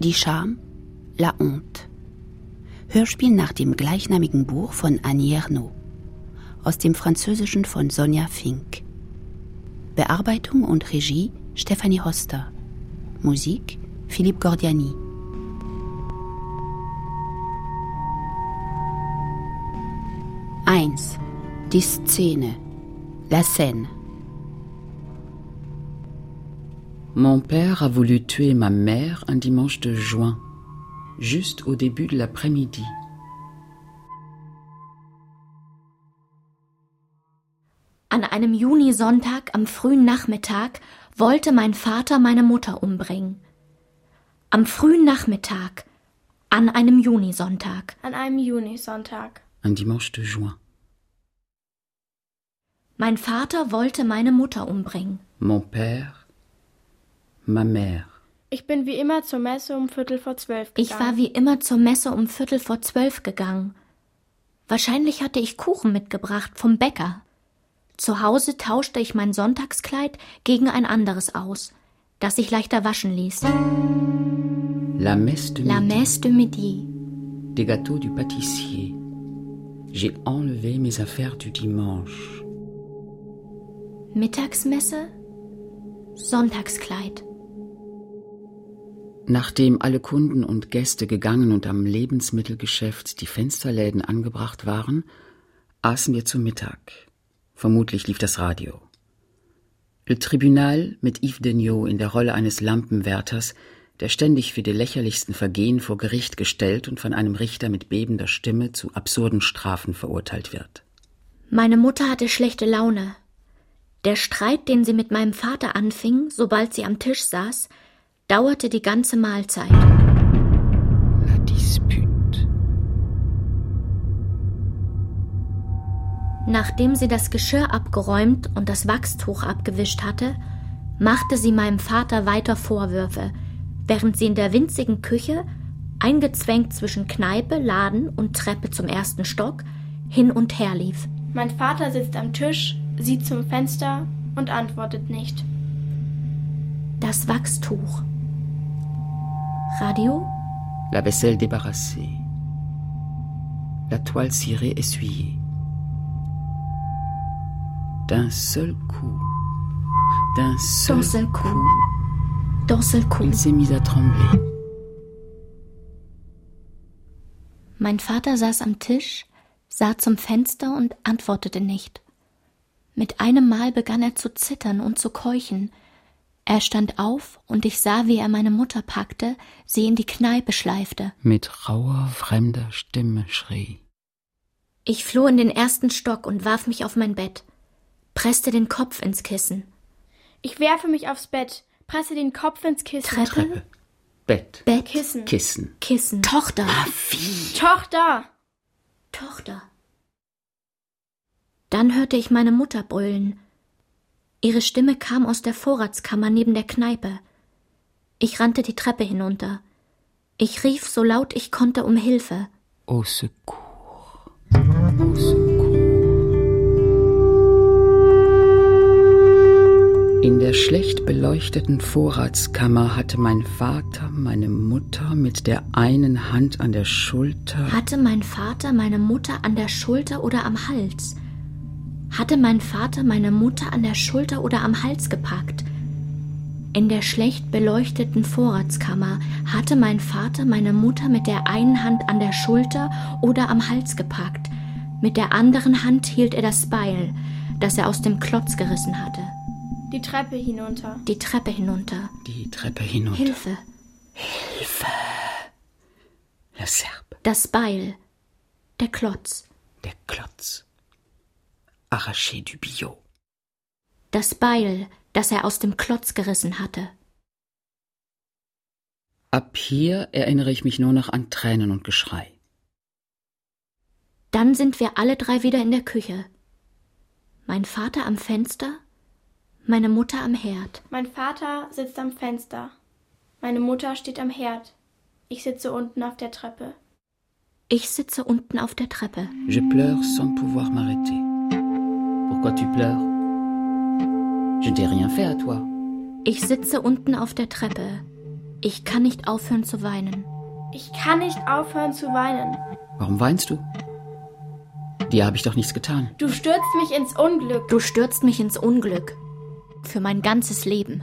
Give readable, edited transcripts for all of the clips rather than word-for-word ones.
Die Scham, La Honte. Hörspiel nach dem gleichnamigen Buch von Annie Ernaux. Aus dem Französischen von Sonja Fink. Bearbeitung und Regie Stefanie Hoster. Musik Philippe Gordiani. Eins. Die Szene. La scène. Mon père a voulu tuer ma mère un dimanche de juin, juste au début de l'après-midi. An einem Junisonntag am frühen Nachmittag wollte mein Vater meine Mutter umbringen. Am frühen Nachmittag, an einem Junisonntag. An einem Junisonntag. Un dimanche de juin. Mein Vater wollte meine Mutter umbringen. Mon père, ma mère. Ich bin wie immer zur Messe um 11:45 gegangen. Ich war wie immer zur Messe um 11:45 gegangen. Wahrscheinlich hatte ich Kuchen mitgebracht vom Bäcker. Zu Hause tauschte ich mein Sonntagskleid gegen ein anderes aus, das sich leichter waschen ließ. La messe de La midi. messe de midi. Des gâteaux du pâtissier. J'ai enlevé mes affaires du dimanche. Mittagsmesse, Sonntagskleid. Nachdem alle Kunden und Gäste gegangen und am Lebensmittelgeschäft die Fensterläden angebracht waren, aßen wir zu Mittag. Vermutlich lief das Radio. Le Tribunal mit Yves Degnaud in der Rolle eines Lampenwärters, der ständig für die lächerlichsten Vergehen vor Gericht gestellt und von einem Richter mit bebender Stimme zu absurden Strafen verurteilt wird. Meine Mutter hatte schlechte Laune. Der Streit, den sie mit meinem Vater anfing, sobald sie am Tisch saß, dauerte die ganze Mahlzeit. La dispute. Nachdem sie das Geschirr abgeräumt und das Wachstuch abgewischt hatte, machte sie meinem Vater weiter Vorwürfe, während sie in der winzigen Küche, eingezwängt zwischen Kneipe, Laden und Treppe zum ersten Stock, hin und her lief. Mein Vater sitzt am Tisch, sieht zum Fenster und antwortet nicht. Das Wachstuch. Radio? La vaisselle débarrassée. La toile cirée essuyée. D'un seul coup. D'un seul coup. D'un seul coup. Il s'est mis à trembler. Mein Vater saß am Tisch, sah zum Fenster und antwortete nicht. Mit einem Mal begann er zu zittern und zu keuchen. Er stand auf und ich sah, wie er meine Mutter packte, sie in die Kneipe schleifte. Mit rauer, fremder Stimme schrie. Ich floh in den ersten Stock und warf mich auf mein Bett, presste den Kopf ins Kissen. Ich werfe mich aufs Bett, presse den Kopf ins Kissen. Treppe. Bett. Kissen. Kissen. Kissen. Tochter. Tochter. Tochter. Dann hörte ich meine Mutter brüllen. Ihre Stimme kam aus der Vorratskammer neben der Kneipe. Ich rannte die Treppe hinunter. Ich rief so laut ich konnte um Hilfe. Au secours. Au secours. In der schlecht beleuchteten Vorratskammer hatte mein Vater meine Mutter mit der einen Hand an der Schulter. Hatte mein Vater meine Mutter an der Schulter oder am Hals? Hatte mein Vater meine Mutter an der Schulter oder am Hals gepackt? In der schlecht beleuchteten Vorratskammer hatte mein Vater meine Mutter mit der einen Hand an der Schulter oder am Hals gepackt. Mit der anderen Hand hielt er das Beil, das er aus dem Klotz gerissen hatte. Die Treppe hinunter. Die Treppe hinunter. Die Treppe hinunter. Hilfe. Hilfe. La Serpe. Das Beil. Der Klotz. Der Klotz. Arraché du billot. Das Beil, das er aus dem Klotz gerissen hatte. Ab hier erinnere ich mich nur noch an Tränen und Geschrei. Dann sind wir alle drei wieder in der Küche. Mein Vater am Fenster, meine Mutter am Herd. Mein Vater sitzt am Fenster. Meine Mutter steht am Herd. Ich sitze unten auf der Treppe. Ich sitze unten auf der Treppe. Je pleure sans pouvoir m'arrêter. Pourquoi tu pleures? Je n'ai rien fait à toi. Ich sitze unten auf der Treppe. Ich kann nicht aufhören zu weinen. Ich kann nicht aufhören zu weinen. Warum weinst du? Dir habe ich doch nichts getan. Du stürzt mich ins Unglück. Du stürzt mich ins Unglück. Für mein ganzes Leben.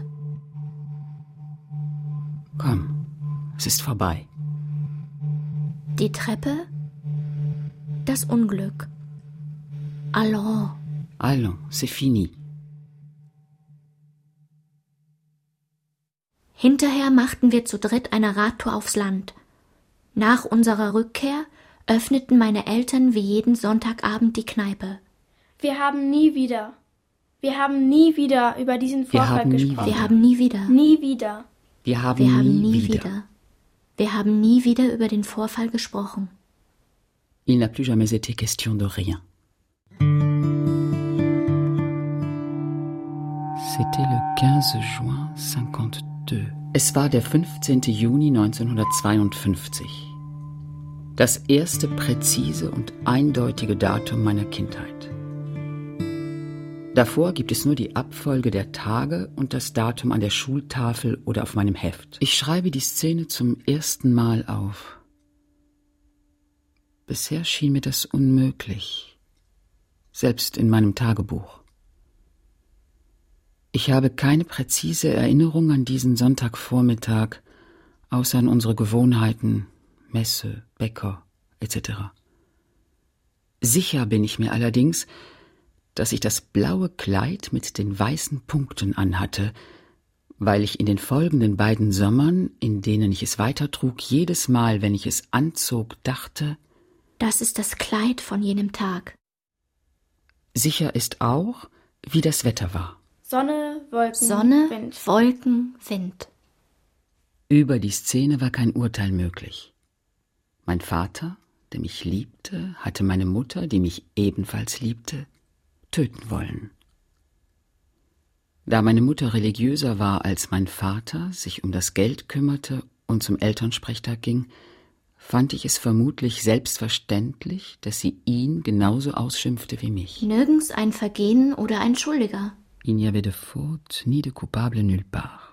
Komm, es ist vorbei. Die Treppe, das Unglück. Allons. Allons, c'est fini. Hinterher machten wir zu dritt eine Radtour aufs Land. Nach unserer Rückkehr öffneten meine Eltern wie jeden Sonntagabend die Kneipe. Wir haben nie wieder über diesen Vorfall gesprochen. Wir haben nie wieder. Nie wieder. Wir haben nie wieder. Wir haben nie wieder über den Vorfall gesprochen. Il n'a plus jamais été question de rien. C'était le 15 juin 52. Es war der 15. Juni 1952. Das erste präzise und eindeutige Datum meiner Kindheit. Davor gibt es nur die Abfolge der Tage und das Datum an der Schultafel oder auf meinem Heft. Ich schreibe die Szene zum ersten Mal auf. Bisher schien mir das unmöglich, selbst in meinem Tagebuch. Ich habe keine präzise Erinnerung an diesen Sonntagvormittag, außer an unsere Gewohnheiten, Messe, Bäcker, etc. Sicher bin ich mir allerdings, dass ich das blaue Kleid mit den weißen Punkten anhatte, weil ich in den folgenden beiden Sommern, in denen ich es weitertrug, jedes Mal, wenn ich es anzog, dachte: Das ist das Kleid von jenem Tag. Sicher ist auch, wie das Wetter war. Sonne, Wind. Wolken, Wind. Über die Szene war kein Urteil möglich. Mein Vater, der mich liebte, hatte meine Mutter, die mich ebenfalls liebte, töten wollen. Da meine Mutter religiöser war als mein Vater, sich um das Geld kümmerte und zum Elternsprechtag ging, fand ich es vermutlich selbstverständlich, dass sie ihn genauso ausschimpfte wie mich. Nirgends ein Vergehen oder ein Schuldiger. Il n'y avait de faute ni de coupable nulle part.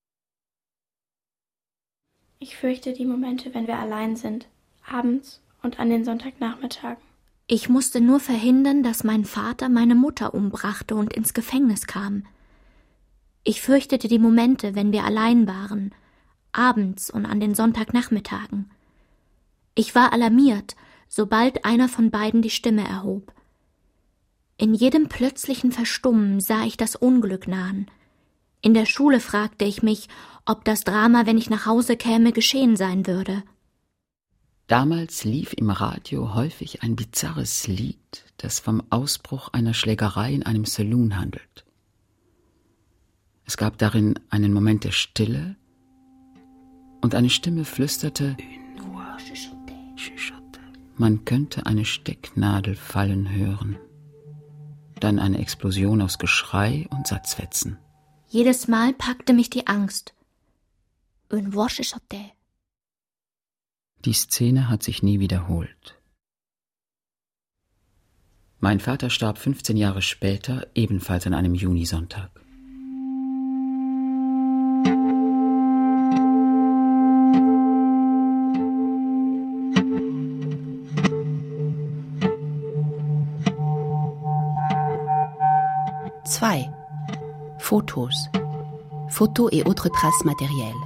Ich fürchte die Momente, wenn wir allein sind, abends und an den Sonntagnachmittagen. Ich musste nur verhindern, dass mein Vater meine Mutter umbrachte und ins Gefängnis kam. Ich fürchtete die Momente, wenn wir allein waren, abends und an den Sonntagnachmittagen. Ich war alarmiert, sobald einer von beiden die Stimme erhob. In jedem plötzlichen Verstummen sah ich das Unglück nahen. In der Schule fragte ich mich, ob das Drama, wenn ich nach Hause käme, geschehen sein würde. Damals lief im Radio häufig ein bizarres Lied, das vom Ausbruch einer Schlägerei in einem Saloon handelt. Es gab darin einen Moment der Stille und eine Stimme flüsterte: Man könnte eine Stecknadel fallen hören. Dann eine Explosion aus Geschrei und Satzfetzen. Jedes Mal packte mich die Angst. Die Szene hat sich nie wiederholt. Mein Vater starb 15 Jahre später, ebenfalls an einem Junisonntag. Fotos. Photos et autres traces matérielles.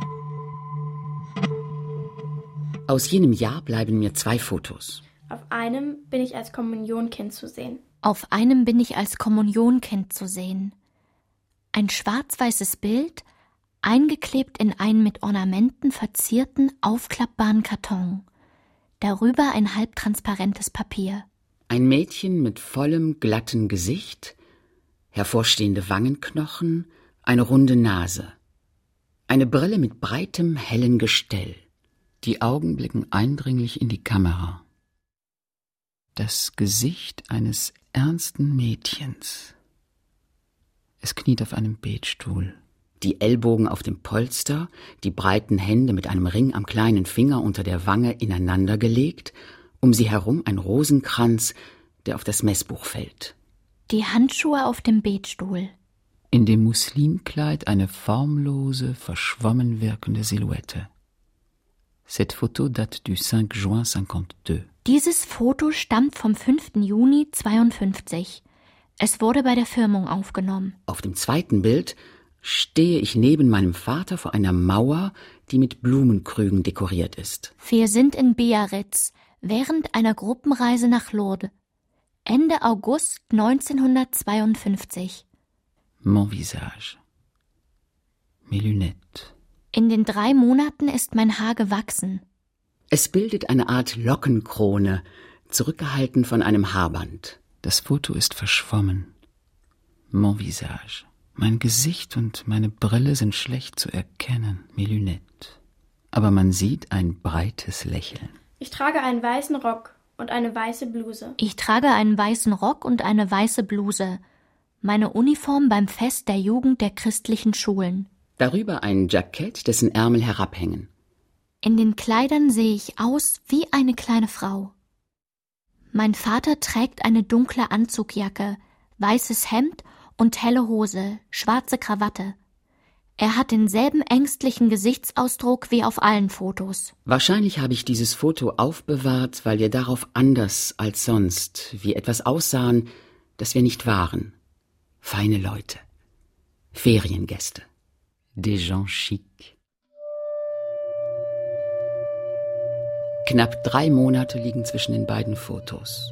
Aus jenem Jahr bleiben mir 2 Fotos. Auf einem bin ich als Kommunionkind zu sehen. Auf einem bin ich als Kommunionkind zu sehen. Ein schwarz-weißes Bild, eingeklebt in einen mit Ornamenten verzierten, aufklappbaren Karton. Darüber ein halbtransparentes Papier. Ein Mädchen mit vollem, glatten Gesicht, hervorstehende Wangenknochen, eine runde Nase. Eine Brille mit breitem, hellen Gestell. Die Augen blicken eindringlich in die Kamera. Das Gesicht eines ernsten Mädchens. Es kniet auf einem Betstuhl. Die Ellbogen auf dem Polster, die breiten Hände mit einem Ring am kleinen Finger unter der Wange ineinander gelegt, um sie herum ein Rosenkranz, der auf das Messbuch fällt. Die Handschuhe auf dem Betstuhl. In dem Muslimkleid eine formlose, verschwommen wirkende Silhouette. Cette photo date du 5 juin 52. Dieses Foto stammt vom 5. Juni 52. Es wurde bei der Firmung aufgenommen. Auf dem zweiten Bild stehe ich neben meinem Vater vor einer Mauer, die mit Blumenkrügen dekoriert ist. Wir sind in Biarritz während einer Gruppenreise nach Lourdes. Ende August 1952. Mon visage. Mes lunettes. In den 3 Monaten ist mein Haar gewachsen. Es bildet eine Art Lockenkrone, zurückgehalten von einem Haarband. Das Foto ist verschwommen. Mon visage. Mein Gesicht und meine Brille sind schlecht zu erkennen, mes lunettes. Aber man sieht ein breites Lächeln. Ich trage einen weißen Rock und eine weiße Bluse. Ich trage einen weißen Rock und eine weiße Bluse. Meine Uniform beim Fest der Jugend der christlichen Schulen. Darüber ein Jackett, dessen Ärmel herabhängen. In den Kleidern sehe ich aus wie eine kleine Frau. Mein Vater trägt eine dunkle Anzugjacke, weißes Hemd und helle Hose, schwarze Krawatte. Er hat denselben ängstlichen Gesichtsausdruck wie auf allen Fotos. Wahrscheinlich habe ich dieses Foto aufbewahrt, weil wir darauf anders als sonst wie etwas aussahen, das wir nicht waren. Feine Leute, Feriengäste, des gens chics. Knapp 3 Monate liegen zwischen den beiden Fotos.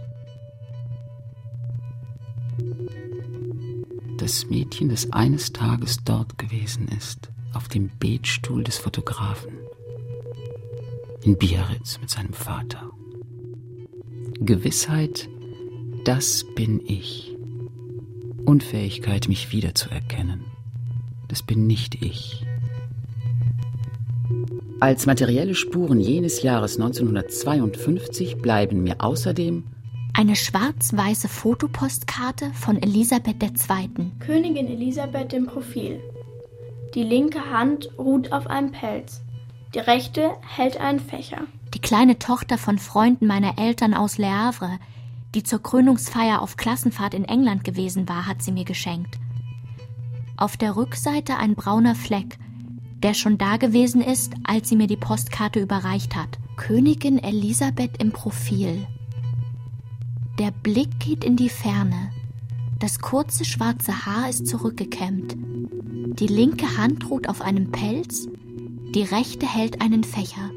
Das Mädchen, das eines Tages dort gewesen ist, auf dem Betstuhl des Fotografen. In Biarritz mit seinem Vater. Gewissheit, das bin ich. Unfähigkeit, mich wiederzuerkennen. Das bin nicht ich. Als materielle Spuren jenes Jahres 1952 bleiben mir außerdem eine schwarz-weiße Fotopostkarte von Elisabeth II. Königin Elisabeth im Profil. Die linke Hand ruht auf einem Pelz. Die rechte hält einen Fächer. Die kleine Tochter von Freunden meiner Eltern aus Le Havre, die zur Krönungsfeier auf Klassenfahrt in England gewesen war, hat sie mir geschenkt. Auf der Rückseite ein brauner Fleck, der schon da gewesen ist, als sie mir die Postkarte überreicht hat. Königin Elisabeth im Profil. Der Blick geht in die Ferne. Das kurze schwarze Haar ist zurückgekämmt. Die linke Hand ruht auf einem Pelz, die rechte hält einen Fächer.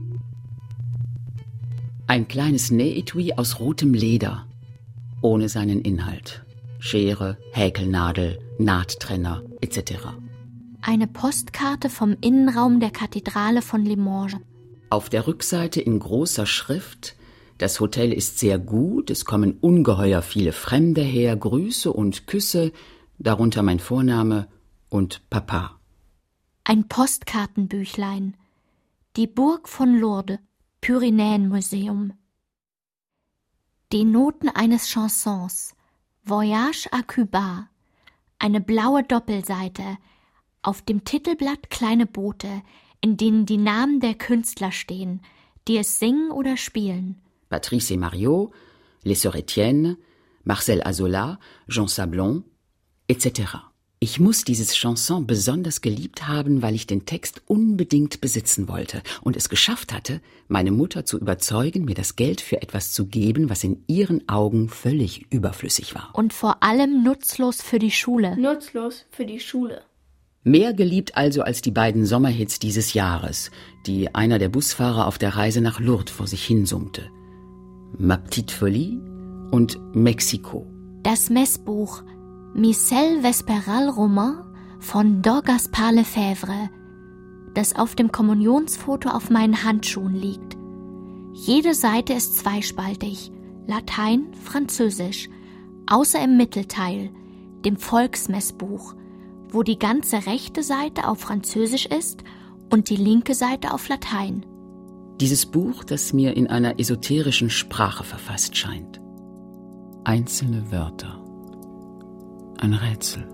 Ein kleines Nähetui aus rotem Leder, ohne seinen Inhalt. Schere, Häkelnadel, Nahttrenner etc. Eine Postkarte vom Innenraum der Kathedrale von Limoges. Auf der Rückseite in großer Schrift: Das Hotel ist sehr gut, es kommen ungeheuer viele Fremde her, Grüße und Küsse, darunter mein Vorname und Papa. Ein Postkartenbüchlein. Die Burg von Lourdes, Pyrenäenmuseum. Die Noten eines Chansons. Voyage à Cuba. Eine blaue Doppelseite. Auf dem Titelblatt kleine Boote, in denen die Namen der Künstler stehen, die es singen oder spielen. Patrice et Mario, Les Sœurs Etienne, Marcel Azola, Jean Sablon, etc. Ich muss dieses Chanson besonders geliebt haben, weil ich den Text unbedingt besitzen wollte und es geschafft hatte, meine Mutter zu überzeugen, mir das Geld für etwas zu geben, was in ihren Augen völlig überflüssig war. Und vor allem nutzlos für die Schule. Nutzlos für die Schule. Mehr geliebt also als die beiden Sommerhits dieses Jahres, die einer der Busfahrer auf der Reise nach Lourdes vor sich hinsummte. Ma Petite Folie und Mexiko. Das Messbuch Missel Vesperal Roman von Don Gaspar Lefebvre, das auf dem Kommunionsfoto auf meinen Handschuhen liegt. Jede Seite ist zweispaltig, Latein, Französisch, außer im Mittelteil, dem Volksmessbuch, wo die ganze rechte Seite auf Französisch ist und die linke Seite auf Latein. Dieses Buch, das mir in einer esoterischen Sprache verfasst scheint. Einzelne Wörter. Ein Rätsel.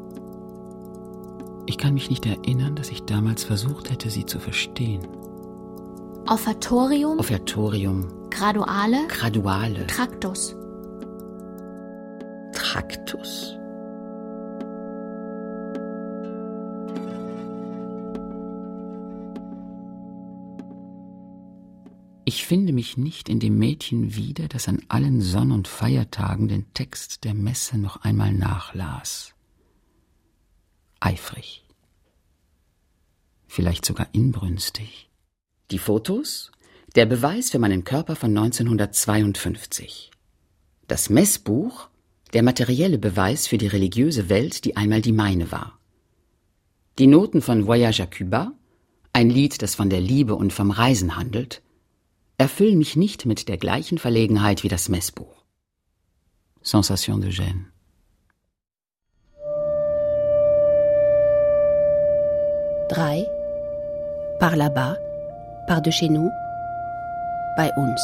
Ich kann mich nicht erinnern, dass ich damals versucht hätte, sie zu verstehen. Offertorium, Graduale, Traktus. Traktus. Ich finde mich nicht in dem Mädchen wieder, das an allen Sonn- und Feiertagen den Text der Messe noch einmal nachlas. Eifrig. Vielleicht sogar inbrünstig. Die Fotos? Der Beweis für meinen Körper von 1952. Das Messbuch? Der materielle Beweis für die religiöse Welt, die einmal die meine war. Die Noten von Voyage à Cuba, ein Lied, das von der Liebe und vom Reisen handelt, erfüllen mich nicht mit der gleichen Verlegenheit wie das Messbuch. Sensation de gêne. Drei. Par là-bas, par de chez nous, bei uns.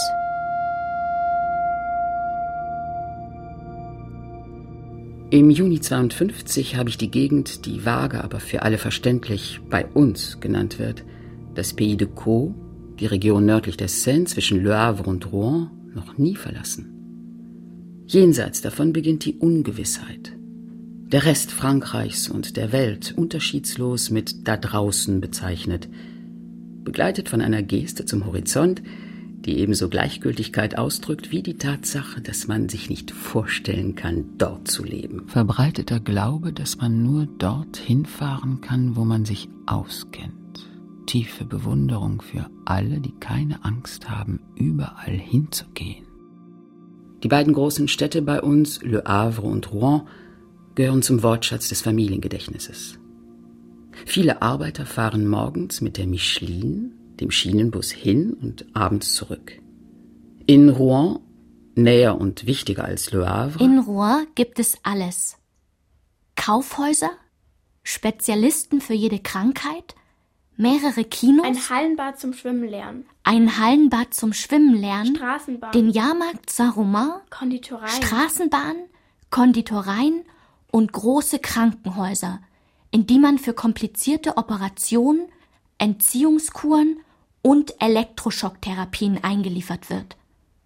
Im Juni 52 habe ich die Gegend, die vage, aber für alle verständlich bei uns genannt wird, das Pays de Caux, die Region nördlich der Seine zwischen Le Havre und Rouen, noch nie verlassen. Jenseits davon beginnt die Ungewissheit. Der Rest Frankreichs und der Welt unterschiedslos mit da draußen bezeichnet, begleitet von einer Geste zum Horizont, die ebenso Gleichgültigkeit ausdrückt wie die Tatsache, dass man sich nicht vorstellen kann, dort zu leben. Verbreiteter Glaube, dass man nur dorthin fahren kann, wo man sich auskennt. Tiefe Bewunderung für alle, die keine Angst haben, überall hinzugehen. Die beiden großen Städte bei uns, Le Havre und Rouen, gehören zum Wortschatz des Familiengedächtnisses. Viele Arbeiter fahren morgens mit der Micheline, dem Schienenbus, hin und abends zurück. In Rouen, näher und wichtiger als Le Havre. In Rouen gibt es alles. Kaufhäuser, Spezialisten für jede Krankheit, mehrere Kinos, ein Hallenbad zum Schwimmen lernen, Straßenbahn, den Jahrmarkt Saint-Romain, Konditoreien, Straßenbahn, Konditoreien und große Krankenhäuser, in die man für komplizierte Operationen, Entziehungskuren und Elektroschocktherapien eingeliefert wird.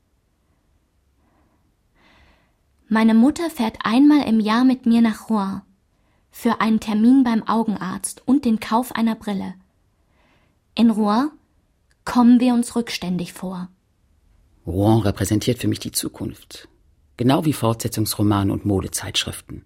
Meine Mutter fährt einmal im Jahr mit mir nach Rouen für einen Termin beim Augenarzt und den Kauf einer Brille. In Rouen kommen wir uns rückständig vor. Rouen repräsentiert für mich die Zukunft, genau wie Fortsetzungsromane und Modezeitschriften.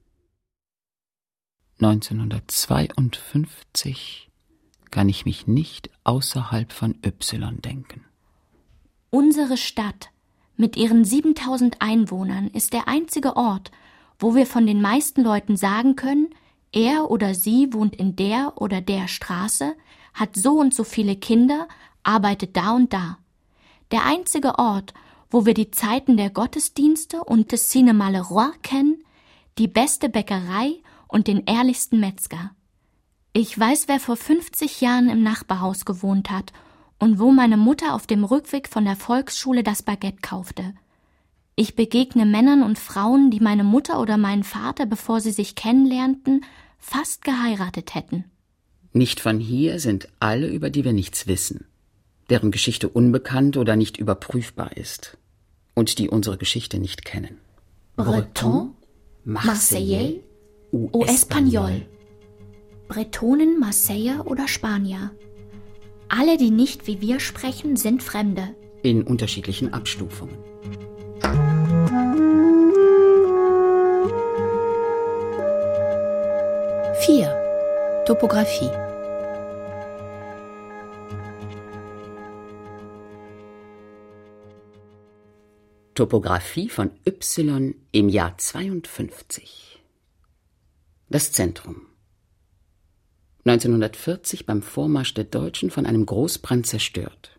1952 kann ich mich nicht außerhalb von Y denken. Unsere Stadt mit ihren 7000 Einwohnern ist der einzige Ort, wo wir von den meisten Leuten sagen können, er oder sie wohnt in der oder der Straße, hat so und so viele Kinder, arbeitet da und da. Der einzige Ort, wo wir die Zeiten der Gottesdienste und des Cinéma Le Roi kennen, die beste Bäckerei und den ehrlichsten Metzger. Ich weiß, wer vor 50 Jahren im Nachbarhaus gewohnt hat und wo meine Mutter auf dem Rückweg von der Volksschule das Baguette kaufte. Ich begegne Männern und Frauen, die meine Mutter oder meinen Vater, bevor sie sich kennenlernten, fast geheiratet hätten. Nicht von hier sind alle, über die wir nichts wissen, deren Geschichte unbekannt oder nicht überprüfbar ist und die unsere Geschichte nicht kennen. Breton, Marseillais ou Espagnol. Bretonen, Marseiller oder Spanier. Alle, die nicht wie wir sprechen, sind Fremde. In unterschiedlichen Abstufungen. Vier. Topographie. Topographie von Y im Jahr 52. Das Zentrum. 1940 beim Vormarsch der Deutschen von einem Großbrand zerstört.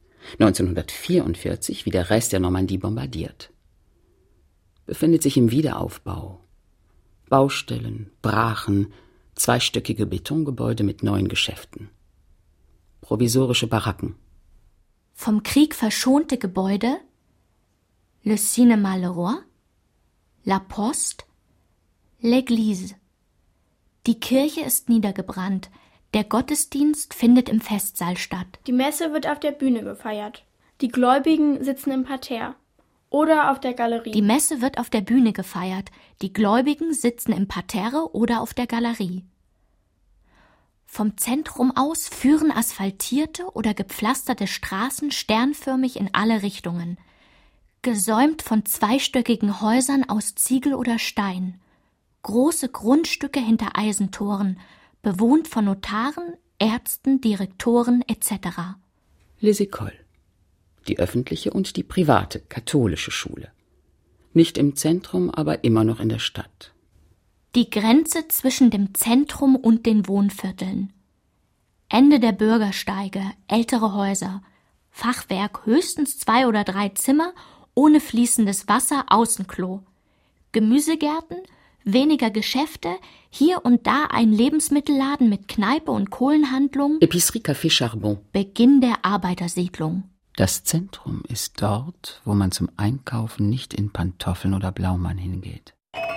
1944 wie der Rest der Normandie bombardiert. Befindet sich im Wiederaufbau. Baustellen, Brachen, zweistöckige Betongebäude mit neuen Geschäften. Provisorische Baracken. Vom Krieg verschonte Gebäude, Le Cinéma Le Roi, La Poste, L'Église. Die Kirche ist niedergebrannt. Der Gottesdienst findet im Festsaal statt. Die Messe wird auf der Bühne gefeiert. Die Gläubigen sitzen im Parterre oder auf der Galerie. Die Messe wird auf der Bühne gefeiert. Die Gläubigen sitzen im Parterre oder auf der Galerie. Vom Zentrum aus führen asphaltierte oder gepflasterte Straßen sternförmig in alle Richtungen, gesäumt von zweistöckigen Häusern aus Ziegel oder Stein, große Grundstücke hinter Eisentoren, bewohnt von Notaren, Ärzten, Direktoren etc. Les Écoles, die öffentliche und die private, katholische Schule. Nicht im Zentrum, aber immer noch in der Stadt. Die Grenze zwischen dem Zentrum und den Wohnvierteln. Ende der Bürgersteige, ältere Häuser, Fachwerk, höchstens 2 oder 3 Zimmer, ohne fließendes Wasser, Außenklo. Gemüsegärten, weniger Geschäfte, hier und da ein Lebensmittelladen mit Kneipe und Kohlenhandlung. Épicerie Café Charbon. Beginn der Arbeitersiedlung. Das Zentrum ist dort, wo man zum Einkaufen nicht in Pantoffeln oder Blaumann hingeht.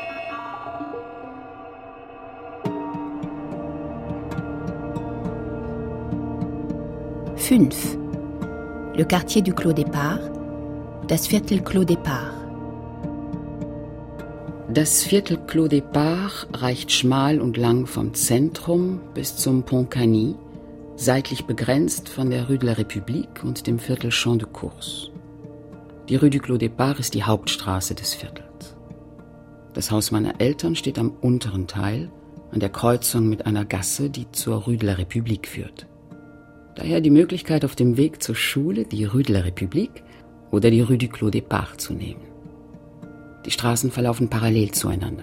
Fünf. Le Quartier du Clos Départ, das Viertel Clos Départ. Das Viertel Clos Départ reicht schmal und lang vom Zentrum bis zum Pont Cany, seitlich begrenzt von der Rue de la République und dem Viertel Champ de Course. Die Rue du Clos Départ ist die Hauptstraße des Viertels. Das Haus meiner Eltern steht am unteren Teil, an der Kreuzung mit einer Gasse, die zur Rue de la République führt. Daher die Möglichkeit, auf dem Weg zur Schule die Rue de la République oder die Rue du Clos Départ zu nehmen. Die Straßen verlaufen parallel zueinander.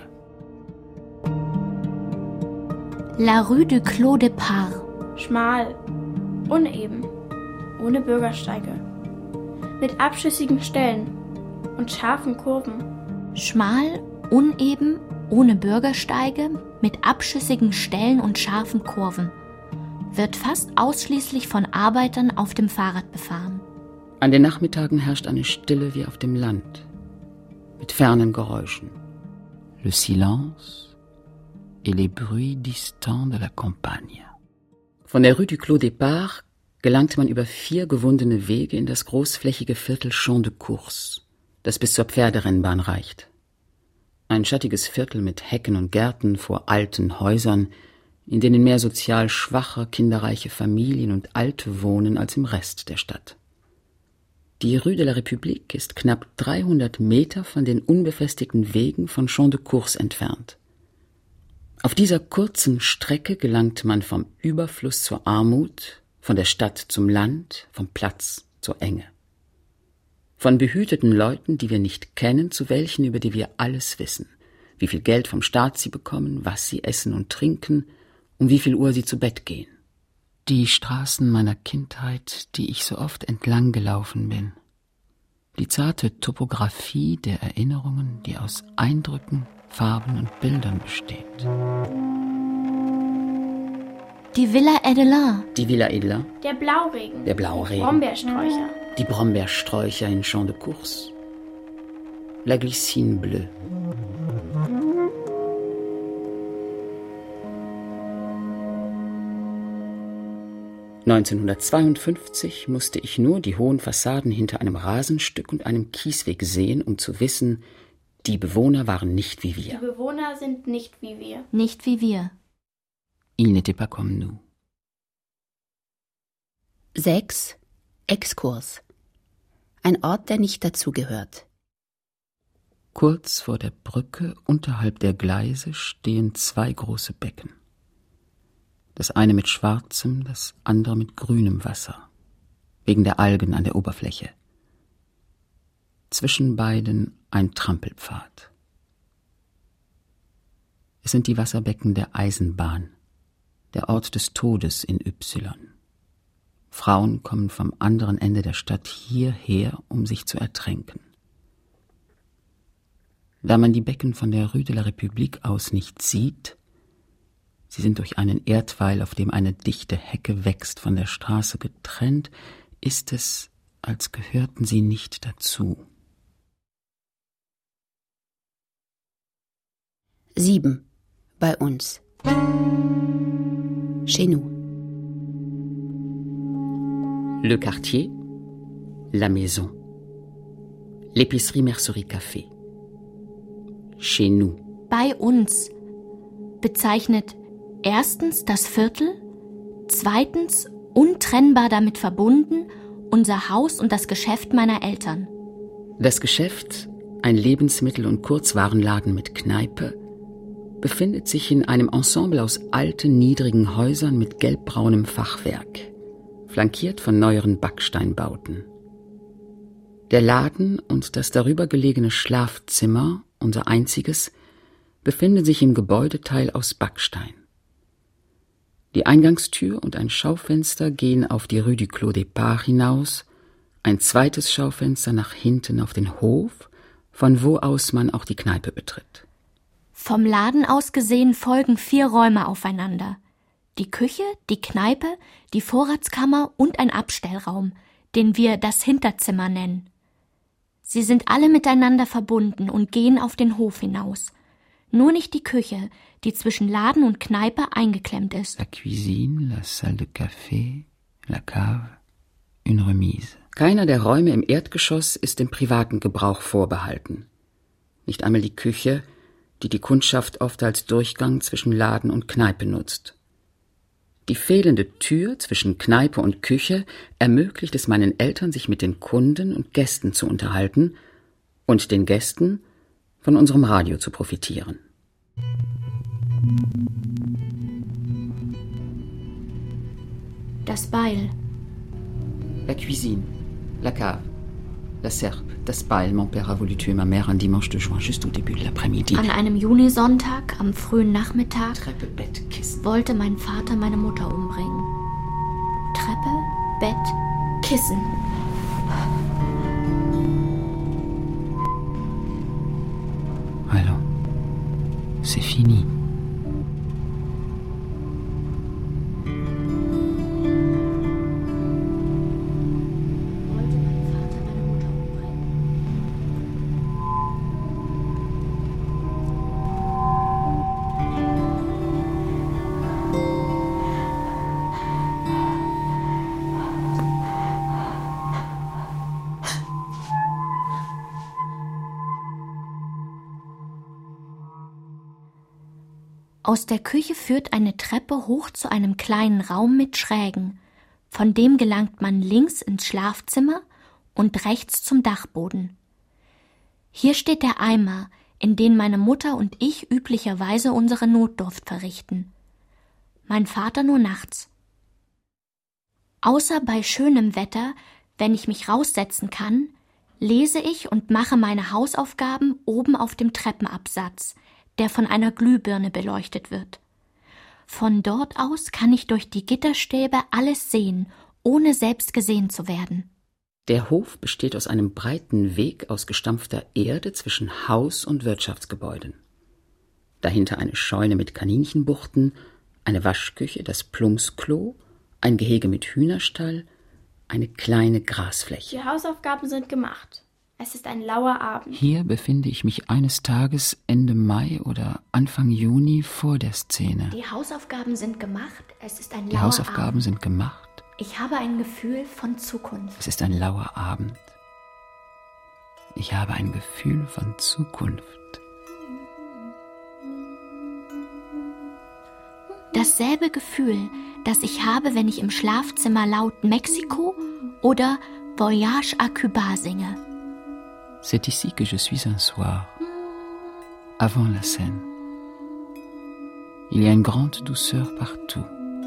La Rue du Clos Départ. Schmal, uneben, ohne Bürgersteige, mit abschüssigen Stellen und scharfen Kurven. Schmal, uneben, ohne Bürgersteige, mit abschüssigen Stellen und scharfen Kurven. Wird fast ausschließlich von Arbeitern auf dem Fahrrad befahren. An den Nachmittagen herrscht eine Stille wie auf dem Land, mit fernen Geräuschen. Le silence et les bruits distants de la campagne. Von der Rue du Clos Départ gelangt man über 4 gewundene Wege in das großflächige Viertel Champ de Course, das bis zur Pferderennbahn reicht. Ein schattiges Viertel mit Hecken und Gärten vor alten Häusern, in denen mehr sozial schwache, kinderreiche Familien und Alte wohnen als im Rest der Stadt. Die Rue de la République ist knapp 300 Meter von den unbefestigten Wegen von Champ de Course entfernt. Auf dieser kurzen Strecke gelangt man vom Überfluss zur Armut, von der Stadt zum Land, vom Platz zur Enge. Von behüteten Leuten, die wir nicht kennen, zu welchen, über die wir alles wissen, wie viel Geld vom Staat sie bekommen, was sie essen und trinken, um wie viel Uhr sie zu Bett gehen. Die Straßen meiner Kindheit, die ich so oft entlang gelaufen bin. Die zarte Topographie der Erinnerungen, die aus Eindrücken, Farben und Bildern besteht. Die Villa Edelin. Die Villa Edelin. Der Blauregen. Der Blauregen. Brombeersträucher. Die Brombeersträucher in Champ de Course. La Glycine bleue. (1952) musste ich nur die hohen Fassaden hinter einem Rasenstück und einem Kiesweg sehen, um zu wissen, die Bewohner waren nicht wie wir. Die Bewohner sind nicht wie wir. Nicht wie wir. Ils n'étaient pas comme nous. 6. Exkurs. Ein Ort, der nicht dazugehört. Kurz vor der Brücke, unterhalb der Gleise, stehen 2 große Becken. Das eine mit schwarzem, das andere mit grünem Wasser, wegen der Algen an der Oberfläche. Zwischen beiden ein Trampelpfad. Es sind die Wasserbecken der Eisenbahn, der Ort des Todes in Y. Frauen kommen vom anderen Ende der Stadt hierher, um sich zu ertränken. Da man die Becken von der Rue de la République aus nicht sieht, sie sind durch einen Erdwall, auf dem eine dichte Hecke wächst, von der Straße getrennt, ist es, als gehörten sie nicht dazu. 7. Bei uns. Chez nous. Le quartier, la maison, l'épicerie Mercerie Café. Chez nous. Bei uns bezeichnet erstens das Viertel, Zweitens, untrennbar damit verbunden, unser Haus und das Geschäft meiner Eltern. Das Geschäft, ein Lebensmittel- und Kurzwarenladen mit Kneipe, befindet sich in einem Ensemble aus alten, niedrigen Häusern mit gelbbraunem Fachwerk, flankiert von neueren Backsteinbauten. Der Laden und das darüber gelegene Schlafzimmer, unser einziges, befinden sich im Gebäudeteil aus Backstein. Die Eingangstür und ein Schaufenster gehen auf die Rue du Clos des Parcs hinaus, ein zweites Schaufenster nach hinten auf den Hof, von wo aus man auch die Kneipe betritt. Vom Laden aus gesehen folgen 4 Räume aufeinander. Die Küche, die Kneipe, die Vorratskammer und ein Abstellraum, den wir das Hinterzimmer nennen. Sie sind alle miteinander verbunden und gehen auf den Hof hinaus. Nur nicht die Küche, die zwischen Laden und Kneipe eingeklemmt ist. La cuisine, la salle de café, la cave, une remise. Keiner der Räume im Erdgeschoss ist dem privaten Gebrauch vorbehalten. Nicht einmal die Küche, die die Kundschaft oft als Durchgang zwischen Laden und Kneipe nutzt. Die fehlende Tür zwischen Kneipe und Küche ermöglicht es meinen Eltern, sich mit den Kunden und Gästen zu unterhalten und den Gästen von unserem Radio zu profitieren. Das Beil. La cuisine, la cave, la serpe, das Beil. Mon père a voulu tuer ma mère un dimanche de juin, juste au début de l'après-midi. An einem Junisonntag, am frühen Nachmittag, Treppe, Bett, Kissen. wollte mein Vater meine Mutter umbringen. Treppe, Bett, Kissen. Alors, c'est fini. Aus der Küche führt eine Treppe hoch zu einem kleinen Raum mit Schrägen. Von dem gelangt man links ins Schlafzimmer und rechts zum Dachboden. Hier steht der Eimer, in den meine Mutter und ich üblicherweise unsere Notdurft verrichten. Mein Vater nur nachts. Außer bei schönem Wetter, wenn ich mich raussetzen kann, lese ich und mache meine Hausaufgaben oben auf dem Treppenabsatz, der von einer Glühbirne beleuchtet wird. Von dort aus kann ich durch die Gitterstäbe alles sehen, ohne selbst gesehen zu werden. Der Hof besteht aus einem breiten Weg aus gestampfter Erde zwischen Haus- und Wirtschaftsgebäuden. Dahinter eine Scheune mit Kaninchenbuchten, eine Waschküche, das Plumpsklo, ein Gehege mit Hühnerstall, eine kleine Grasfläche. Die Hausaufgaben sind gemacht. Es ist ein lauer Abend. Hier befinde ich mich eines Tages Ende Mai oder Anfang Juni vor der Szene. Die Hausaufgaben sind gemacht, es ist ein lauer Die Hausaufgaben Abend. sind gemacht. Ich habe ein Gefühl von Zukunft. Es ist ein lauer Abend. Ich habe ein Gefühl von Zukunft. Dasselbe Gefühl, das ich habe, wenn ich im Schlafzimmer laut Mexiko oder Voyage à Cuba singe. C'est ici que je suis un soir, avant la scène. Il y a une grande douceur partout.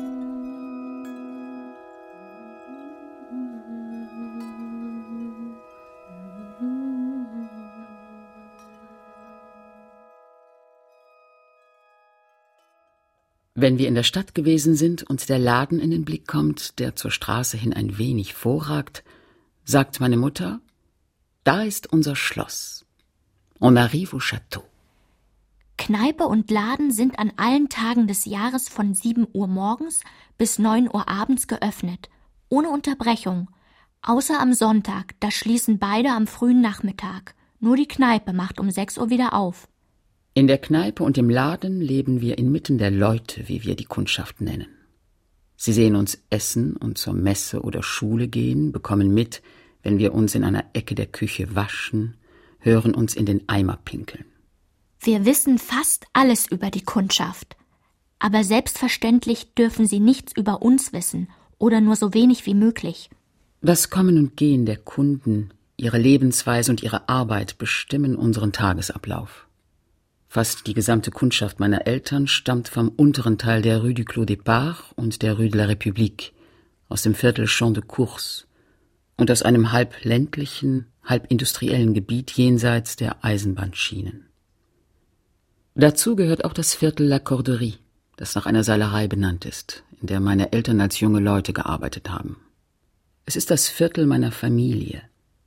Wenn wir in der Stadt gewesen sind und der Laden in den Blick kommt, der zur Straße hin ein wenig vorragt, sagt meine Mutter: Da ist unser Schloss. On arrive au château. Kneipe und Laden sind an allen Tagen des Jahres von 7 Uhr morgens bis 9 Uhr abends geöffnet, ohne Unterbrechung, außer am Sonntag, da schließen beide am frühen Nachmittag. Nur die Kneipe macht um 6 Uhr wieder auf. In der Kneipe und im Laden leben wir inmitten der Leute, wie wir die Kundschaft nennen. Sie sehen uns essen und zur Messe oder Schule gehen, bekommen mit, wenn wir uns in einer Ecke der Küche waschen, hören uns in den Eimer pinkeln. Wir wissen fast alles über die Kundschaft. aber selbstverständlich dürfen sie nichts über uns wissen oder nur so wenig wie möglich. Das Kommen und Gehen der Kunden, ihre Lebensweise und ihre Arbeit bestimmen unseren Tagesablauf. Fast die gesamte Kundschaft meiner Eltern stammt vom unteren Teil der Rue du Clos Départ und der Rue de la République, aus dem Viertel Champ de Course und aus einem halb ländlichen, halb industriellen Gebiet jenseits der Eisenbahnschienen. Dazu gehört auch das Viertel La Corderie, das nach einer Seilerei benannt ist, in der meine Eltern als junge Leute gearbeitet haben. Es ist das Viertel meiner Familie.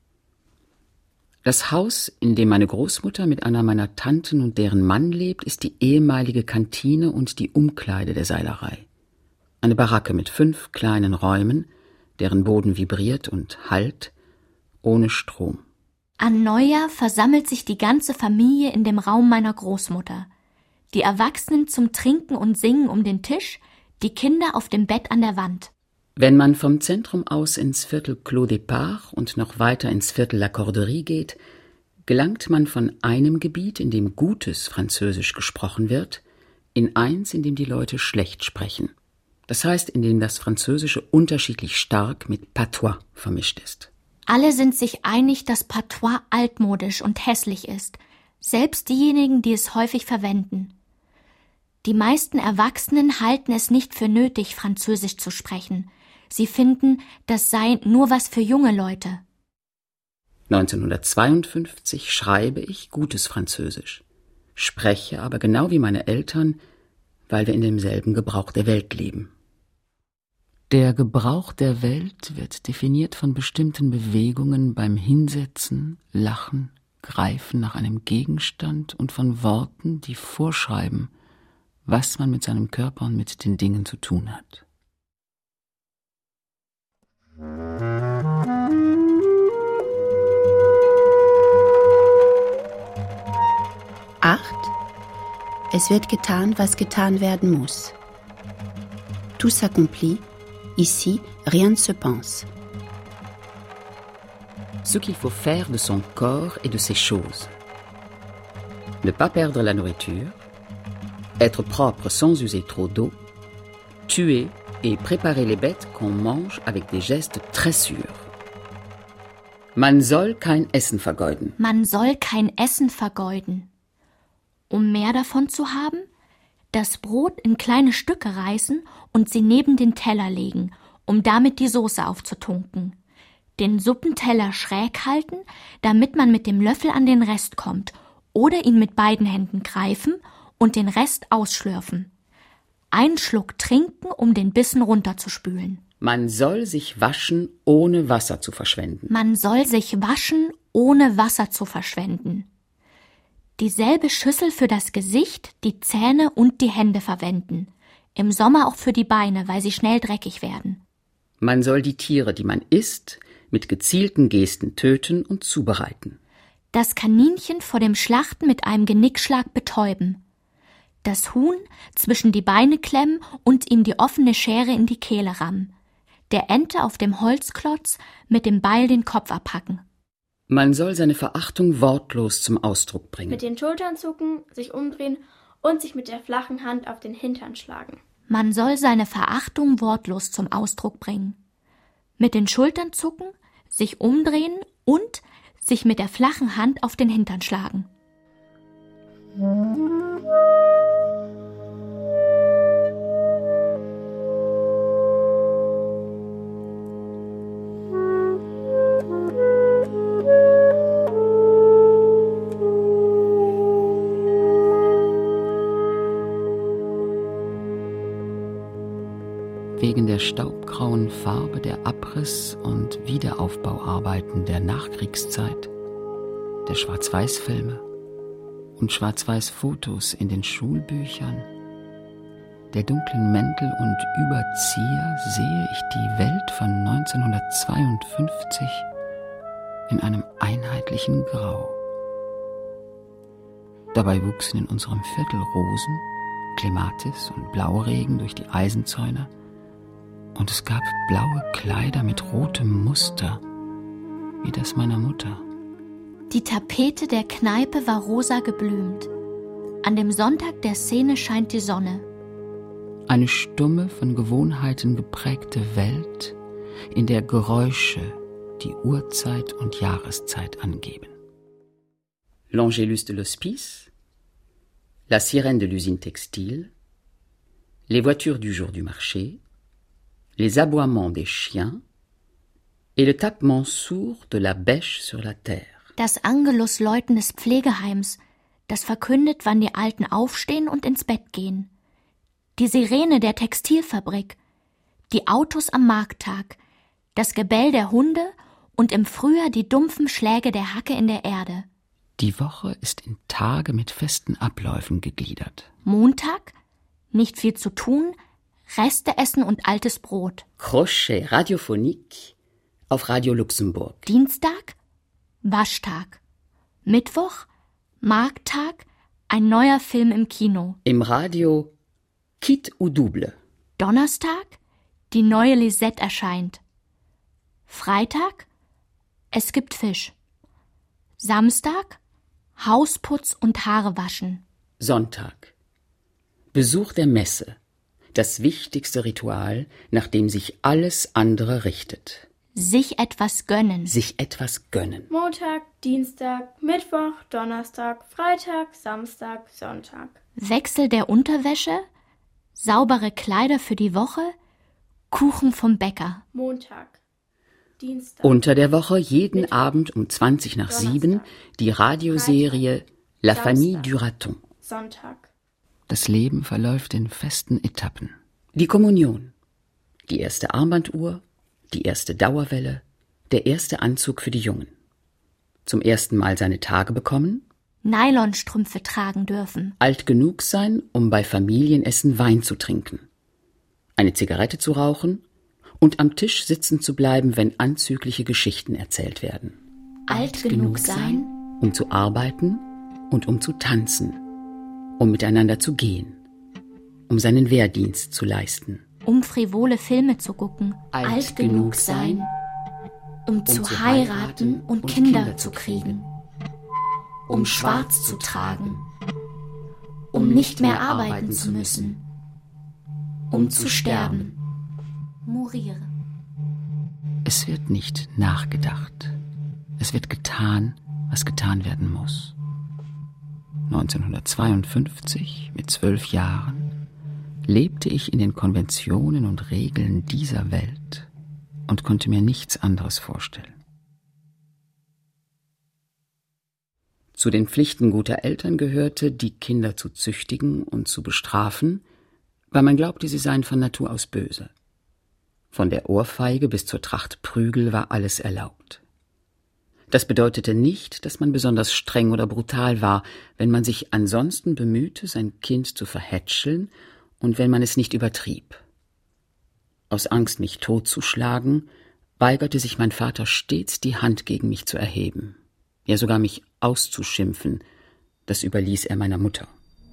Das Haus, in dem meine Großmutter mit einer meiner Tanten und deren Mann lebt, ist die ehemalige Kantine und die Umkleide der Seilerei. Eine Baracke mit 5 kleinen Räumen, deren Boden vibriert und hallt, ohne Strom. An Neujahr versammelt sich die ganze Familie in dem Raum meiner Großmutter. Die Erwachsenen zum Trinken und Singen um den Tisch, die Kinder auf dem Bett an der Wand. Wenn man vom Zentrum aus ins Viertel Clos Départ und noch weiter ins Viertel La Corderie geht, gelangt man von einem Gebiet, in dem gutes Französisch gesprochen wird, in eins, in dem die Leute schlecht sprechen. Das heißt, in dem das Französische unterschiedlich stark mit Patois vermischt ist. Alle sind sich einig, dass Patois altmodisch und hässlich ist, selbst diejenigen, die es häufig verwenden. Die meisten Erwachsenen halten es nicht für nötig, Französisch zu sprechen. Sie finden, das sei nur was für junge Leute. 1952 schreibe ich gutes Französisch, spreche aber genau wie meine Eltern, weil wir in demselben Gebrauch der Welt leben. Der Gebrauch der Welt wird definiert von bestimmten Bewegungen beim Hinsetzen, Lachen, Greifen nach einem Gegenstand und von Worten, die vorschreiben, was man mit seinem Körper und mit den Dingen zu tun hat. Es wird getan, was getan werden muss. Tout s'accomplit. Ici, rien ne se pense. Ce qu'il faut faire de son corps et de ses choses. Ne pas perdre la nourriture, être propre sans user trop d'eau, tuer et préparer les bêtes qu'on mange avec des gestes très sûrs. Man soll kein Essen vergeuden. Man soll kein Essen vergeuden. Um mehr davon zu haben, das Brot in kleine Stücke reißen und sie neben den Teller legen, um damit die Soße aufzutunken. Den Suppenteller schräg halten, damit man mit dem Löffel an den Rest kommt, oder ihn mit beiden Händen greifen und den Rest ausschlürfen. Einen Schluck trinken, um den Bissen runterzuspülen. Man soll sich waschen, ohne Wasser zu verschwenden. Man soll sich waschen, ohne Wasser zu verschwenden. Dieselbe Schüssel für das Gesicht, die Zähne und die Hände verwenden. Im Sommer auch für die Beine, weil sie schnell dreckig werden. Man soll die Tiere, die man isst, mit gezielten Gesten töten und zubereiten. Das Kaninchen vor dem Schlachten mit einem Genickschlag betäuben. Das Huhn zwischen die Beine klemmen und ihm die offene Schere in die Kehle rammen. Der Ente auf dem Holzklotz mit dem Beil den Kopf abhacken. Man soll seine Verachtung wortlos zum Ausdruck bringen. Mit den Schultern zucken, sich umdrehen und sich mit der flachen Hand auf den Hintern schlagen. Man soll seine Verachtung wortlos zum Ausdruck bringen. Mit den Schultern zucken, sich umdrehen und sich mit der flachen Hand auf den Hintern schlagen. Wegen der staubgrauen Farbe der Abriss- und Wiederaufbauarbeiten der Nachkriegszeit, der Schwarz-Weiß-Filme und Schwarz-Weiß-Fotos in den Schulbüchern, der dunklen Mäntel und Überzieher sehe ich die Welt von 1952 in einem einheitlichen Grau. Dabei wuchsen in unserem Viertel Rosen, Klematis und Blauregen durch die Eisenzäune. Und es gab blaue Kleider mit rotem Muster, wie das meiner Mutter. Die Tapete der Kneipe war rosa geblümt. An dem Sonntag der Szene scheint die Sonne. Eine stumme, von Gewohnheiten geprägte Welt, in der Geräusche die Uhrzeit und Jahreszeit angeben. L'Angélus de l'Hospice, La Sirène de l'Usine Textile, Les voitures du jour du marché, Les aboiements des chiens et le tapement sourd de la bêche sur la terre. Das Angelusläuten des Pflegeheims, das verkündet, wann die Alten aufstehen und ins Bett gehen. Die Sirene der Textilfabrik, die Autos am Markttag, das Gebell der Hunde und im Frühjahr die dumpfen Schläge der Hacke in der Erde. Die Woche ist in Tage mit festen Abläufen gegliedert. Montag, nicht viel zu tun, Reste essen und altes Brot. Crochet radiophonique auf Radio Luxemburg. Dienstag, Waschtag. Mittwoch, Markttag, ein neuer Film im Kino. Im Radio Kit ou Double. Donnerstag, die neue Lisette erscheint. Freitag, es gibt Fisch. Samstag, Hausputz und Haare waschen. Sonntag, Besuch der Messe. Das wichtigste Ritual, nach dem sich alles andere richtet. Sich etwas gönnen. Sich etwas gönnen. Montag, Dienstag, Mittwoch, Donnerstag, Freitag, Samstag, Sonntag. Wechsel der Unterwäsche, saubere Kleider für die Woche, Kuchen vom Bäcker. Montag, Dienstag. Unter der Woche jeden Mittwoch, Abend um 20 nach 7 Donnerstag, die Radioserie La Samstag, Famille du Raton. Sonntag. Das Leben verläuft in festen Etappen. Die Kommunion, die erste Armbanduhr, die erste Dauerwelle, der erste Anzug für die Jungen. Zum ersten Mal seine Tage bekommen, Nylonstrümpfe tragen dürfen. alt genug sein, um bei Familienessen Wein zu trinken, eine Zigarette zu rauchen und am Tisch sitzen zu bleiben, wenn anzügliche Geschichten erzählt werden. Alt genug sein, um zu arbeiten und um zu tanzen, um miteinander zu gehen, um seinen Wehrdienst zu leisten. um frivole Filme zu gucken. Alt genug sein, um zu heiraten und Kinder zu kriegen. Um schwarz zu tragen. Um nicht mehr arbeiten zu müssen. Um zu sterben. Mourir. Es wird nicht nachgedacht. Es wird getan, was getan werden muss. 1952, mit 12 Jahren, lebte ich in den Konventionen und Regeln dieser Welt und konnte mir nichts anderes vorstellen. Zu den Pflichten guter Eltern gehörte, die Kinder zu züchtigen und zu bestrafen, weil man glaubte, sie seien von Natur aus böse. Von der Ohrfeige bis zur Tracht Prügel war alles erlaubt. Das bedeutete nicht, dass man besonders streng oder brutal war, wenn man sich ansonsten bemühte, sein Kind zu verhätscheln und wenn man es nicht übertrieb. Aus Angst, mich totzuschlagen, weigerte sich mein Vater stets, die Hand gegen mich zu erheben, ja sogar mich auszuschimpfen. Das überließ er meiner Mutter.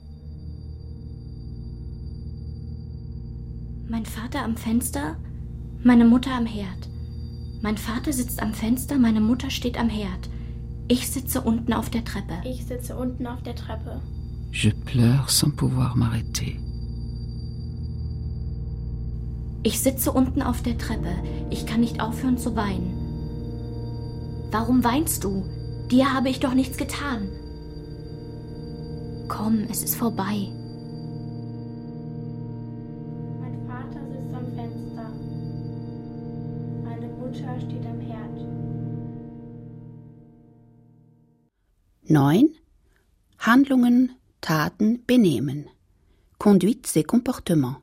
Mein Vater am Fenster, meine Mutter am Herd. Mein Vater sitzt am Fenster, meine Mutter steht am Herd. Ich sitze unten auf der Treppe. Ich sitze unten auf der Treppe. Je pleure sans pouvoir m'arrêter. Ich sitze unten auf der Treppe. Ich kann nicht aufhören zu weinen. Warum weinst du? Dir habe ich doch nichts getan. Komm, es ist vorbei. Mein Vater sitzt am Fenster. Meine Mutter steht am Herd. 9. Handlungen, Taten, Benehmen. Conduites et comportements.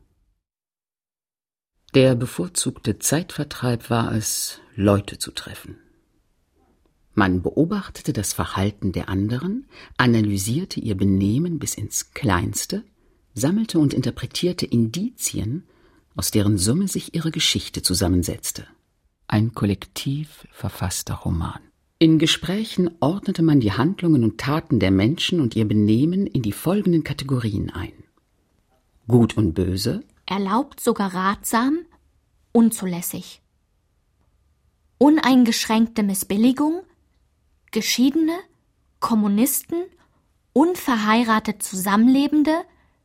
Der bevorzugte Zeitvertreib war es, Leute zu treffen. Man beobachtete das Verhalten der anderen, analysierte ihr Benehmen bis ins Kleinste, sammelte und interpretierte Indizien, aus deren Summe sich ihre Geschichte zusammensetzte. Ein kollektiv verfasster Roman. In Gesprächen ordnete man die Handlungen und Taten der Menschen und ihr Benehmen in die folgenden Kategorien ein: Gut und Böse, Erlaubt, sogar ratsam, unzulässig. Uneingeschränkte Missbilligung, Geschiedene, Kommunisten, unverheiratet Zusammenlebende,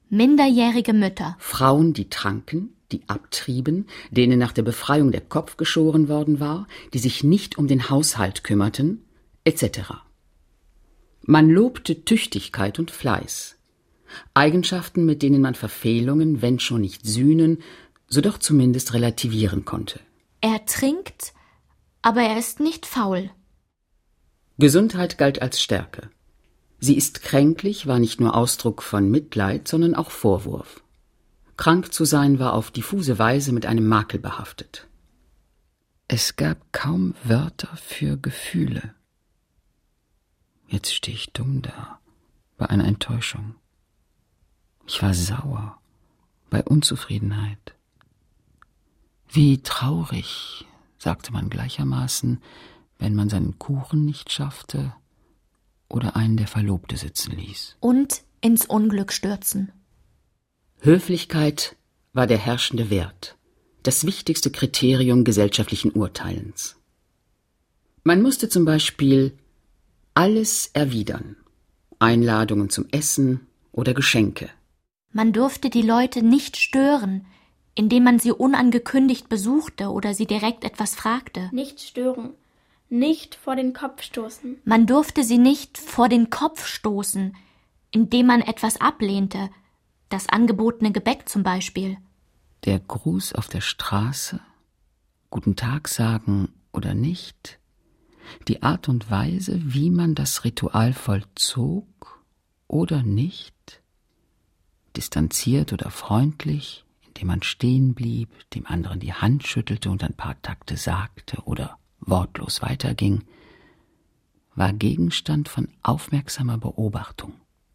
minderjährige Mütter, Frauen, die tranken, die abtrieben, denen nach der Befreiung der Kopf geschoren worden war, die sich nicht um den Haushalt kümmerten, etc. Man lobte Tüchtigkeit und Fleiß, Eigenschaften, mit denen man Verfehlungen, wenn schon nicht sühnen, so doch zumindest relativieren konnte. er trinkt, aber er ist nicht faul. Gesundheit galt als Stärke. Sie ist kränklich war nicht nur Ausdruck von Mitleid, sondern auch Vorwurf. Krank zu sein war auf diffuse Weise mit einem Makel behaftet. Es gab kaum Wörter für Gefühle. Jetzt stehe ich dumm da, bei einer Enttäuschung. Ich war sauer, bei Unzufriedenheit. Wie traurig, sagte man gleichermaßen, wenn man seinen Kuchen nicht schaffte oder einen der Verlobte sitzen ließ. Und ins Unglück stürzen. Höflichkeit war der herrschende Wert, das wichtigste Kriterium gesellschaftlichen Urteilens. Man musste zum Beispiel alles erwidern, Einladungen zum Essen oder Geschenke. Man durfte die Leute nicht stören, indem man sie unangekündigt besuchte oder sie direkt etwas fragte. Nicht stören, nicht vor den Kopf stoßen. Man durfte sie nicht vor den Kopf stoßen, indem man etwas ablehnte, das angebotene Gebäck zum Beispiel. Der Gruß auf der Straße, Guten Tag sagen oder nicht, die Art und Weise, wie man das Ritual vollzog oder nicht, distanziert oder freundlich, indem man stehen blieb, dem anderen die Hand schüttelte und ein paar Takte sagte oder wortlos weiterging, war Gegenstand von aufmerksamer Beobachtung.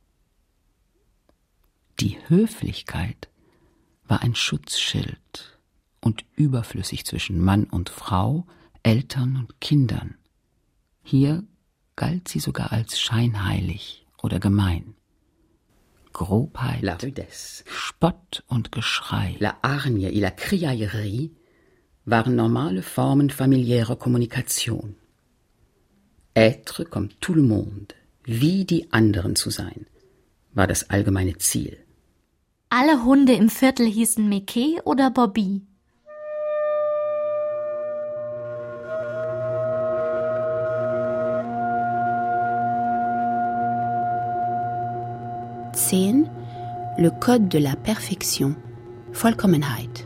Die Höflichkeit war ein Schutzschild und überflüssig zwischen Mann und Frau, Eltern und Kindern. Hier galt sie sogar als scheinheilig oder gemein. Grobheit, la rudesse, Spott und Geschrei, la hargne et la criaillerie waren normale Formen familiärer Kommunikation. Être comme tout le monde, wie die anderen zu sein, war das allgemeine Ziel. Alle Hunde im Viertel hießen Mickey oder Bobby. Le Code de la Perfection, Vollkommenheit.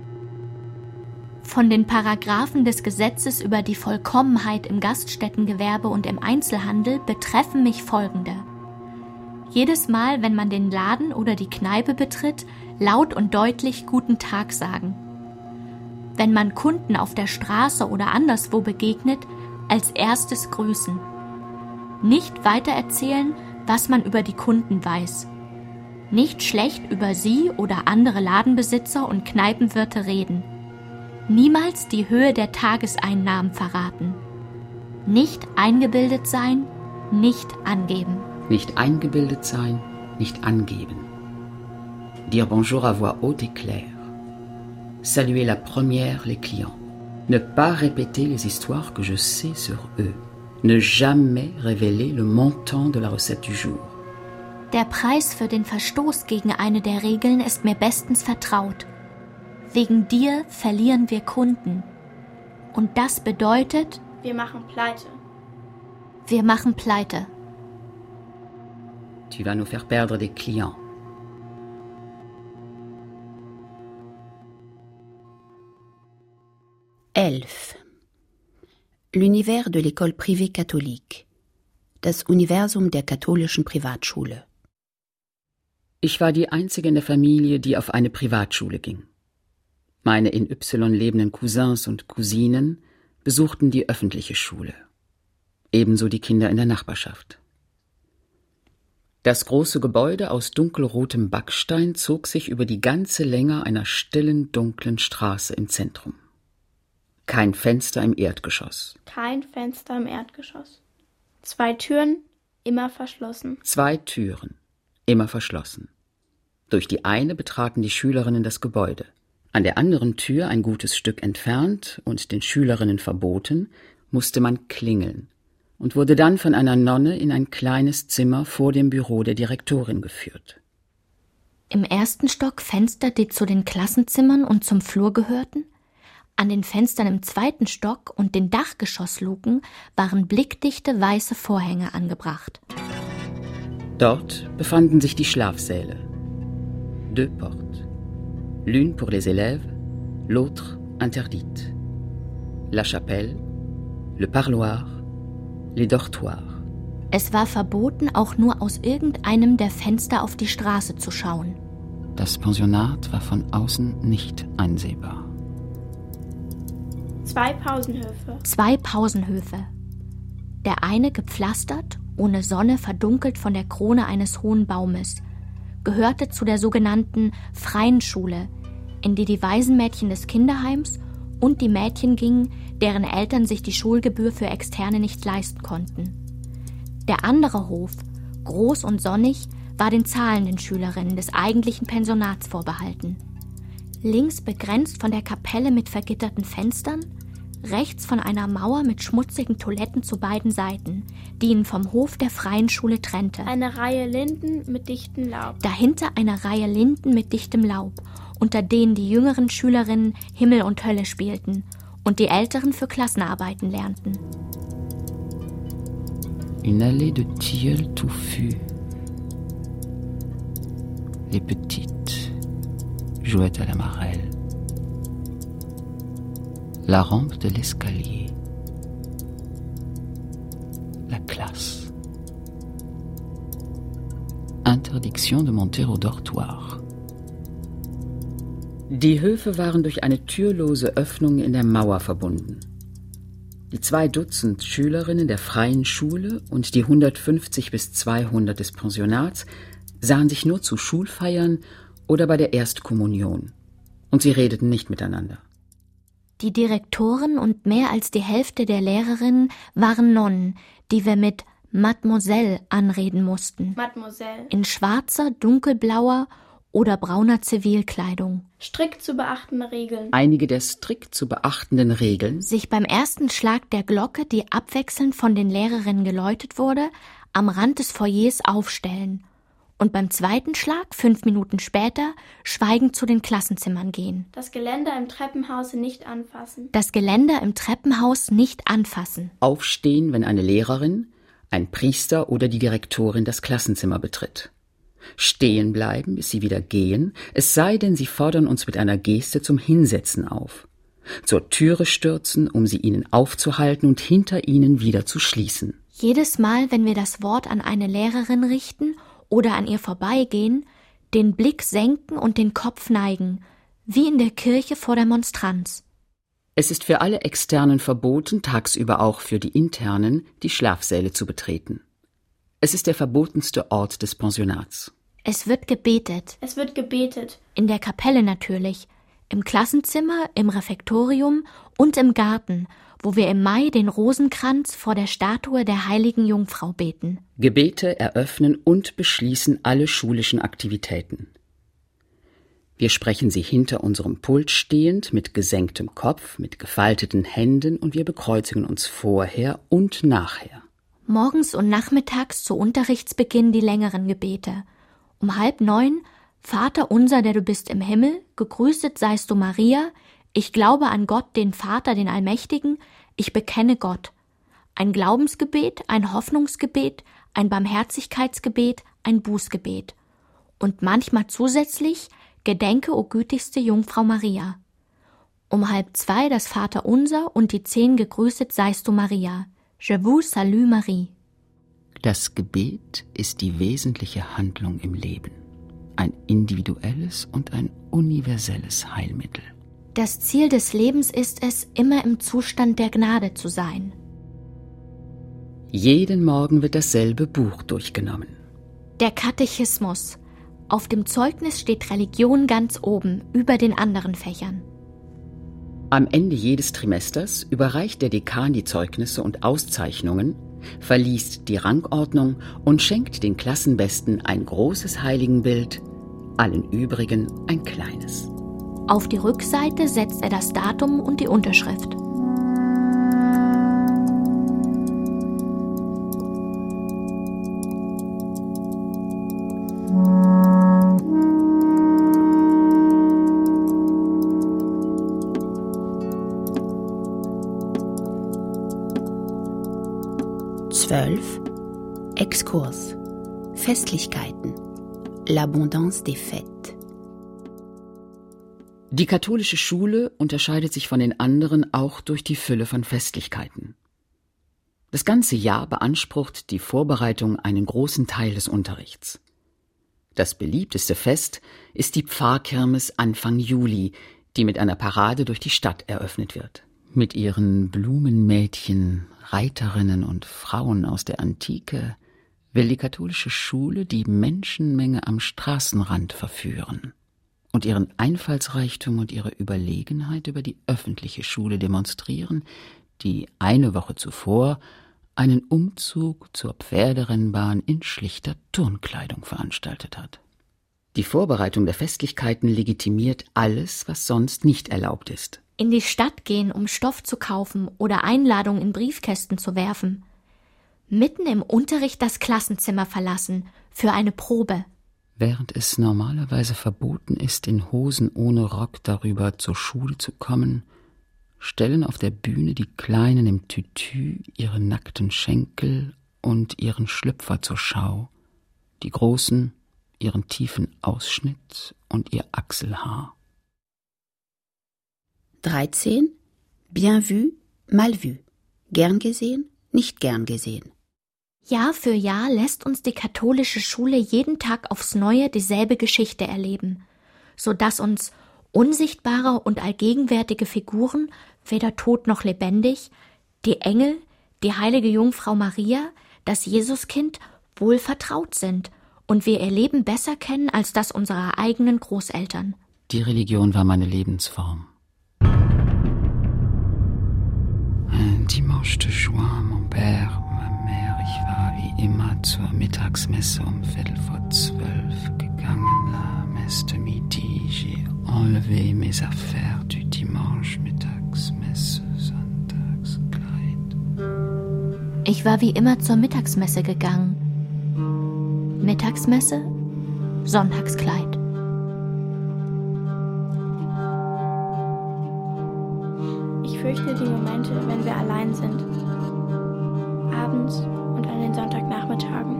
Von den Paragraphen des Gesetzes über die Vollkommenheit im Gaststättengewerbe und im Einzelhandel betreffen mich folgende. Jedes Mal, wenn man den Laden oder die Kneipe betritt, laut und deutlich Guten Tag sagen. Wenn man Kunden auf der Straße oder anderswo begegnet, als erstes grüßen. Nicht weitererzählen, was man über die Kunden weiß. Nicht schlecht über sie oder andere Ladenbesitzer und Kneipenwirte reden. Niemals die Höhe der Tageseinnahmen verraten. Nicht eingebildet sein, nicht angeben. Nicht eingebildet sein, nicht angeben. Dire bonjour à voix haute et claire. Saluer la première les clients. Ne pas répéter les histoires que je sais sur eux. Ne jamais révéler le montant de la recette du jour. Der Preis für den Verstoß gegen eine der Regeln ist mir bestens vertraut. Wegen dir verlieren wir Kunden. Und das bedeutet, Wir machen Pleite. wir machen Pleite. Tu vas nous faire perdre des clients. L'univers de l'école privée catholique. Das Universum der katholischen Privatschule. Ich war die einzige in der Familie, die auf eine Privatschule ging. Meine in Y lebenden Cousins und Cousinen besuchten die öffentliche Schule. Ebenso die Kinder in der Nachbarschaft. Das große Gebäude aus dunkelrotem Backstein zog sich über die ganze Länge einer stillen, dunklen Straße im Zentrum. Kein Fenster im Erdgeschoss. Kein Fenster im Erdgeschoss. 2 Türen, immer verschlossen. 2 Türen, immer verschlossen. Durch die eine betraten die Schülerinnen das Gebäude. An der anderen Tür, ein gutes Stück entfernt und den Schülerinnen verboten, musste man klingeln und wurde dann von einer Nonne in ein kleines Zimmer vor dem Büro der Direktorin geführt. Im ersten Stock Fenster, die zu den Klassenzimmern und zum Flur gehörten. An den Fenstern im zweiten Stock und den Dachgeschossluken waren blickdichte weiße Vorhänge angebracht. Dort befanden sich die Schlafsäle. 2 portes. L'une pour les élèves, l'autre interdite. La chapelle, le parloir, les dortoirs. Es war verboten, auch nur aus irgendeinem der Fenster auf die Straße zu schauen. Das Pensionat war von außen nicht einsehbar. 2 Pausenhöfe. 2 Pausenhöfe. Der eine gepflastert, ohne Sonne verdunkelt von der Krone eines hohen Baumes, gehörte zu der sogenannten freien Schule, in die die Waisenmädchen des Kinderheims und die Mädchen gingen, deren Eltern sich die Schulgebühr für Externe nicht leisten konnten. Der andere Hof, groß und sonnig, war den zahlenden Schülerinnen des eigentlichen Pensionats vorbehalten. Links begrenzt von der Kapelle mit vergitterten Fenstern, rechts von einer Mauer mit schmutzigen Toiletten zu beiden Seiten, die ihn vom Hof der freien Schule trennte. Eine Reihe Linden mit dichtem Laub. Dahinter eine Reihe Linden mit dichtem Laub, unter denen die jüngeren Schülerinnen Himmel und Hölle spielten und die älteren für Klassenarbeiten lernten. Une allée de tilleuls touffus. Les petites jouaient à la marelle. La rampe de l'escalier. La classe. Interdiction de monter au dortoir. Die Höfe waren durch eine türlose Öffnung in der Mauer verbunden. Die 2 Dutzend Schülerinnen der freien Schule und die 150 bis 200 des Pensionats sahen sich nur zu Schulfeiern oder bei der Erstkommunion. Und sie redeten nicht miteinander. Die Direktoren und mehr als die Hälfte der Lehrerinnen waren Nonnen, die wir mit Mademoiselle anreden mussten. Mademoiselle. In schwarzer, dunkelblauer oder brauner Zivilkleidung. Strikt zu beachtende Regeln. Einige der strikt zu beachtenden Regeln: Sich beim ersten Schlag der Glocke, die abwechselnd von den Lehrerinnen geläutet wurde, am Rand des Foyers aufstellen und beim zweiten Schlag, 5 Minuten später, schweigend zu den Klassenzimmern gehen. Das Geländer im Treppenhaus nicht anfassen. Das Geländer im Treppenhaus nicht anfassen. Aufstehen, wenn eine Lehrerin, ein Priester oder die Direktorin das Klassenzimmer betritt. Stehen bleiben, bis sie wieder gehen, es sei denn, sie fordern uns mit einer Geste zum Hinsetzen auf. Zur Türe stürzen, um sie ihnen aufzuhalten und hinter ihnen wieder zu schließen. Jedes Mal, wenn wir das Wort an eine Lehrerin richten oder an ihr vorbeigehen, den Blick senken und den Kopf neigen, wie in der Kirche vor der Monstranz. Es ist für alle Externen verboten, tagsüber auch für die Internen, die Schlafsäle zu betreten. Es ist der verbotenste Ort des Pensionats. Es wird gebetet. Es wird gebetet. In der Kapelle natürlich, im Klassenzimmer, im Refektorium und im Garten, wo wir im Mai den Rosenkranz vor der Statue der heiligen Jungfrau beten. Gebete eröffnen und beschließen alle schulischen Aktivitäten. Wir sprechen sie hinter unserem Pult stehend, mit gesenktem Kopf, mit gefalteten Händen, und wir bekreuzigen uns vorher und nachher. Morgens und nachmittags zu Unterrichtsbeginn die längeren Gebete. Um 8:30, Vater unser, der du bist im Himmel, gegrüßet seist du Maria, ich glaube an Gott, den Vater, den Allmächtigen, ich bekenne Gott. Ein Glaubensgebet, ein Hoffnungsgebet, ein Barmherzigkeitsgebet, ein Bußgebet. Und manchmal zusätzlich, gedenke, o gütigste Jungfrau Maria. Um 1:30 das Vater unser und die 10 gegrüßet seist du Maria. Je vous salue Marie. Das Gebet ist die wesentliche Handlung im Leben. Ein individuelles und ein universelles Heilmittel. Das Ziel des Lebens ist es, immer im Zustand der Gnade zu sein. Jeden Morgen wird dasselbe Buch durchgenommen. Der Katechismus. Auf dem Zeugnis steht Religion ganz oben, über den anderen Fächern. Am Ende jedes Trimesters überreicht der Dekan die Zeugnisse und Auszeichnungen, verliest die Rangordnung und schenkt den Klassenbesten ein großes Heiligenbild, allen übrigen ein kleines. Auf die Rückseite setzt er das Datum und die Unterschrift. 12. Exkurs. Festlichkeiten. L'abondance des fêtes. Die katholische Schule unterscheidet sich von den anderen auch durch die Fülle von Festlichkeiten. Das ganze Jahr beansprucht die Vorbereitung einen großen Teil des Unterrichts. Das beliebteste Fest ist die Pfarrkirmes Anfang Juli, die mit einer Parade durch die Stadt eröffnet wird. Mit ihren Blumenmädchen, Reiterinnen und Frauen aus der Antike will die katholische Schule die Menschenmenge am Straßenrand verführen und ihren Einfallsreichtum und ihre Überlegenheit über die öffentliche Schule demonstrieren, die eine Woche zuvor einen Umzug zur Pferderennbahn in schlichter Turnkleidung veranstaltet hat. Die Vorbereitung der Festlichkeiten legitimiert alles, was sonst nicht erlaubt ist. In die Stadt gehen, um Stoff zu kaufen oder Einladungen in Briefkästen zu werfen. Mitten im Unterricht das Klassenzimmer verlassen, für eine Probe. Während es normalerweise verboten ist, in Hosen ohne Rock darüber zur Schule zu kommen, stellen auf der Bühne die Kleinen im Tütü ihre nackten Schenkel und ihren Schlüpfer zur Schau, die Großen ihren tiefen Ausschnitt und ihr Achselhaar. 13. Bien vu, mal vu. Gern gesehen, nicht gern gesehen. Jahr für Jahr lässt uns die katholische Schule jeden Tag aufs Neue dieselbe Geschichte erleben, sodass uns unsichtbare und allgegenwärtige Figuren, weder tot noch lebendig, die Engel, die heilige Jungfrau Maria, das Jesuskind wohl vertraut sind und wir ihr Leben besser kennen als das unserer eigenen Großeltern. Die Religion war meine Lebensform. Ein Dimanche de Juin, mon père, ma mère, ich war wie immer zur Mittagsmesse um 11:45 gegangen. La messe de midi, j'ai enlevé mes affaires du dimanche, Mittagsmesse, Sonntagskleid. Ich war wie immer zur Mittagsmesse gegangen. Mittagsmesse, Sonntagskleid. Ich fürchte die Momente, wenn wir allein sind. Abends und an den Sonntagnachmittagen.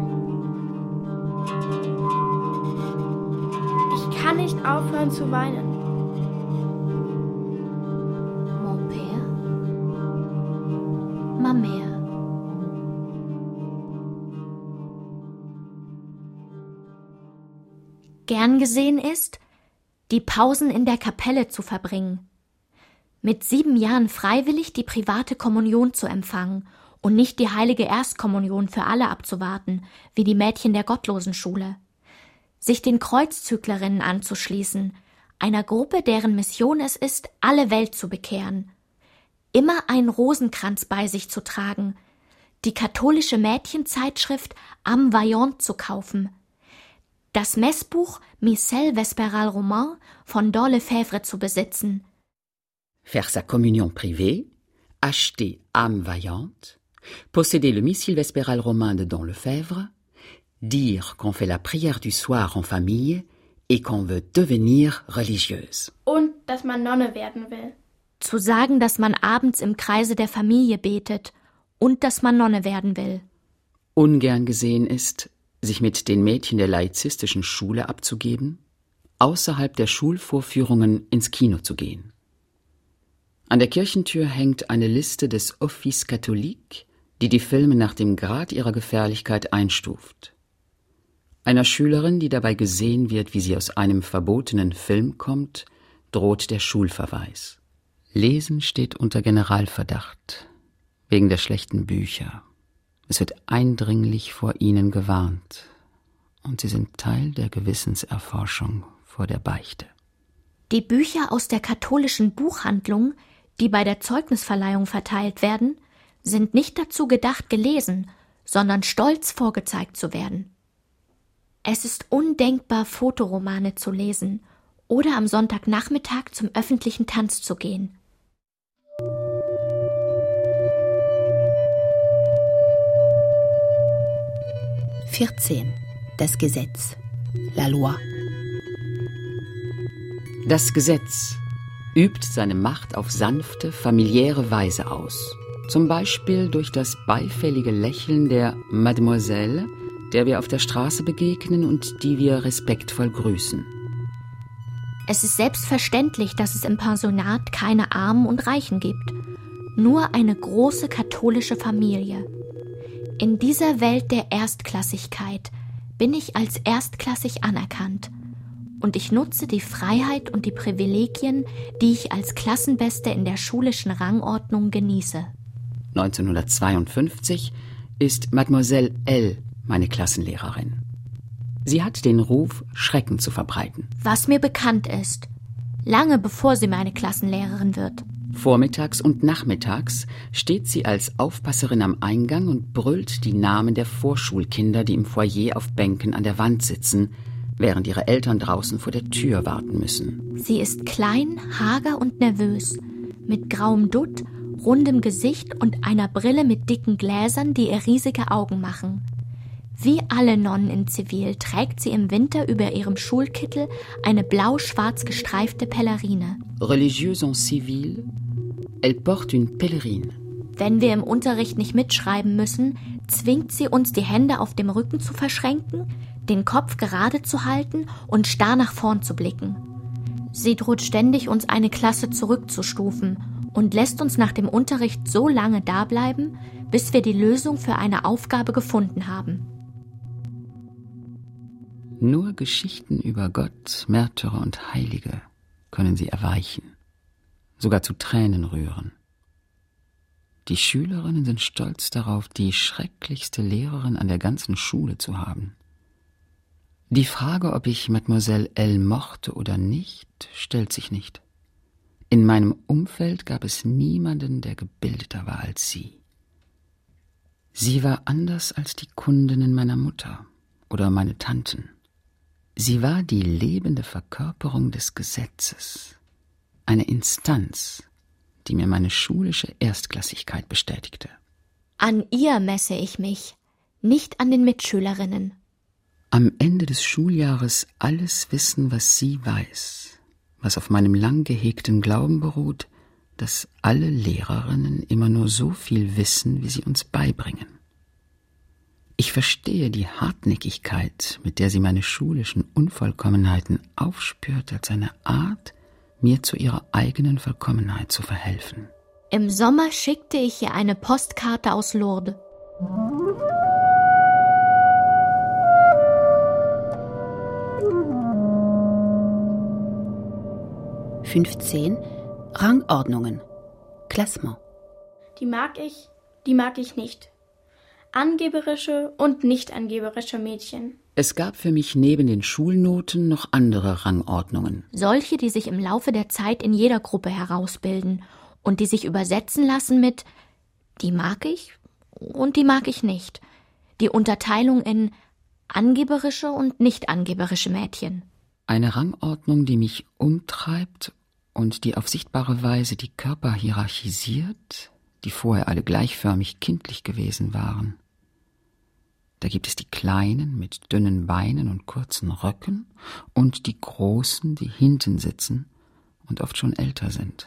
Ich kann nicht aufhören zu weinen. Mon père, ma mère. Gern gesehen ist, die Pausen in der Kapelle zu verbringen, mit 7 Jahren freiwillig die private Kommunion zu empfangen und nicht die heilige Erstkommunion für alle abzuwarten, wie die Mädchen der Gottlosenschule, sich den Kreuzzüglerinnen anzuschließen, einer Gruppe, deren Mission es ist, alle Welt zu bekehren, immer einen Rosenkranz bei sich zu tragen, die katholische Mädchenzeitschrift Am Vaillant zu kaufen, das Messbuch Missel Vespéral Romain von Don Lefebvre zu besitzen, faire sa communion privée, acheter âme vaillante, posséder le Missel Vespéral Romain de Don Lefebvre, dire qu'on fait la prière du soir en famille et qu'on veut devenir religieuse. Und dass man Nonne werden will. Zu sagen, dass man abends im Kreise der Familie betet und dass man Nonne werden will. Ungern gesehen ist, sich mit den Mädchen der laizistischen Schule abzugeben, außerhalb der Schulvorführungen ins Kino zu gehen. An der Kirchentür hängt eine Liste des Office catholique, die Filme nach dem Grad ihrer Gefährlichkeit einstuft. Einer Schülerin, die dabei gesehen wird, wie sie aus einem verbotenen Film kommt, droht der Schulverweis. Lesen steht unter Generalverdacht, wegen der schlechten Bücher. Es wird eindringlich vor ihnen gewarnt und sie sind Teil der Gewissenserforschung vor der Beichte. Die Bücher aus der katholischen Buchhandlung, die bei der Zeugnisverleihung verteilt werden, sind nicht dazu gedacht, gelesen, sondern stolz vorgezeigt zu werden. Es ist undenkbar, Fotoromane zu lesen oder am Sonntagnachmittag zum öffentlichen Tanz zu gehen. Das Gesetz. La loi. Das Gesetz übt seine Macht auf sanfte, familiäre Weise aus Zum Beispiel durch das beifällige Lächeln der Mademoiselle, der wir auf der Straße begegnen und die wir respektvoll grüßen. Es ist selbstverständlich, dass es im Pensionat keine Armen und Reichen gibt. Nur eine große katholische Familie. In dieser Welt der Erstklassigkeit bin ich als erstklassig anerkannt. Und ich nutze die Freiheit und die Privilegien, die ich als Klassenbeste in der schulischen Rangordnung genieße. 1952 ist Mademoiselle L. meine Klassenlehrerin. Sie hat den Ruf, Schrecken zu verbreiten. Was mir bekannt ist, lange bevor sie meine Klassenlehrerin wird. Vormittags und nachmittags steht sie als Aufpasserin am Eingang und brüllt die Namen der Vorschulkinder, die im Foyer auf Bänken an der Wand sitzen, während ihre Eltern draußen vor der Tür warten müssen. Sie ist klein, hager und nervös, mit grauem Dutt, rundem Gesicht und einer Brille mit dicken Gläsern, die ihr riesige Augen machen. Wie alle Nonnen in Zivil trägt sie im Winter über ihrem Schulkittel eine blau-schwarz gestreifte Pelerine. Religieuse en civil, elle porte une pèlerine. Wenn wir im Unterricht nicht mitschreiben müssen, zwingt sie uns, die Hände auf dem Rücken zu verschränken, den Kopf gerade zu halten und starr nach vorn zu blicken. Sie droht ständig, uns eine Klasse zurückzustufen und lässt uns nach dem Unterricht so lange dableiben, bis wir die Lösung für eine Aufgabe gefunden haben. Nur Geschichten über Gott, Märtyrer und Heilige können sie erweichen, sogar zu Tränen rühren. Die Schülerinnen sind stolz darauf, die schrecklichste Lehrerin an der ganzen Schule zu haben. Die Frage, ob ich Mademoiselle L. mochte oder nicht, stellt sich nicht. In meinem Umfeld gab es niemanden, der gebildeter war als sie. Sie war anders als die Kundinnen meiner Mutter oder meine Tanten. Sie war die lebende Verkörperung des Gesetzes, eine Instanz, die mir meine schulische Erstklassigkeit bestätigte. An ihr messe ich mich, nicht an den Mitschülerinnen. Am Ende des Schuljahres alles wissen, was sie weiß, was auf meinem lang gehegten Glauben beruht, dass alle Lehrerinnen immer nur so viel wissen, wie sie uns beibringen. Ich verstehe die Hartnäckigkeit, mit der sie meine schulischen Unvollkommenheiten aufspürt, als eine Art, mir zu ihrer eigenen Vollkommenheit zu verhelfen. Im Sommer schickte ich ihr eine Postkarte aus Lourdes. »15. Rangordnungen. Klassement. Die mag ich nicht. Angeberische und nicht angeberische Mädchen. Es gab für mich neben den Schulnoten noch andere Rangordnungen. Solche, die sich im Laufe der Zeit in jeder Gruppe herausbilden und die sich übersetzen lassen mit die mag ich und die mag ich nicht. Die Unterteilung in angeberische und nicht angeberische Mädchen. Eine Rangordnung, die mich umtreibt und die auf sichtbare Weise die Körper hierarchisiert, die vorher alle gleichförmig kindlich gewesen waren. Da gibt es die Kleinen mit dünnen Beinen und kurzen Röcken und die Großen, die hinten sitzen und oft schon älter sind.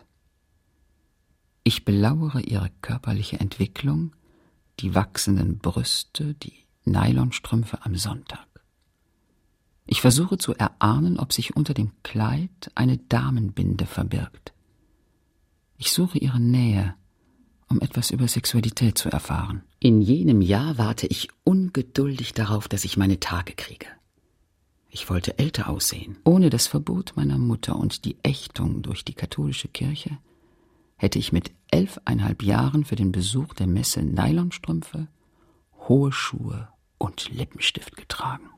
Ich belauere ihre körperliche Entwicklung, die wachsenden Brüste, die Nylonstrümpfe am Sonntag. Ich versuche zu erahnen, ob sich unter dem Kleid eine Damenbinde verbirgt. Ich suche ihre Nähe, um etwas über Sexualität zu erfahren. In jenem Jahr warte ich ungeduldig darauf, dass ich meine Tage kriege. Ich wollte älter aussehen. Ohne das Verbot meiner Mutter und die Ächtung durch die katholische Kirche hätte ich mit 11,5 Jahren für den Besuch der Messe Nylonstrümpfe, hohe Schuhe und Lippenstift getragen.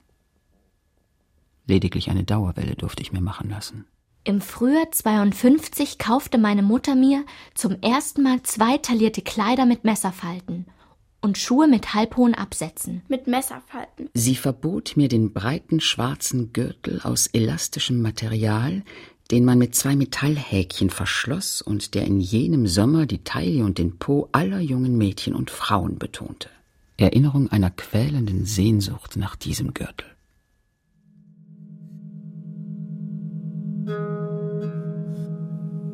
Lediglich eine Dauerwelle durfte ich mir machen lassen. Im Frühjahr 52 kaufte meine Mutter mir zum ersten Mal 2 taillierte Kleider mit Messerfalten und Schuhe mit halbhohen Absätzen. Mit Messerfalten. Sie verbot mir den breiten schwarzen Gürtel aus elastischem Material, den man mit 2 Metallhäkchen verschloss und der in jenem Sommer die Taille und den Po aller jungen Mädchen und Frauen betonte. Erinnerung einer quälenden Sehnsucht nach diesem Gürtel.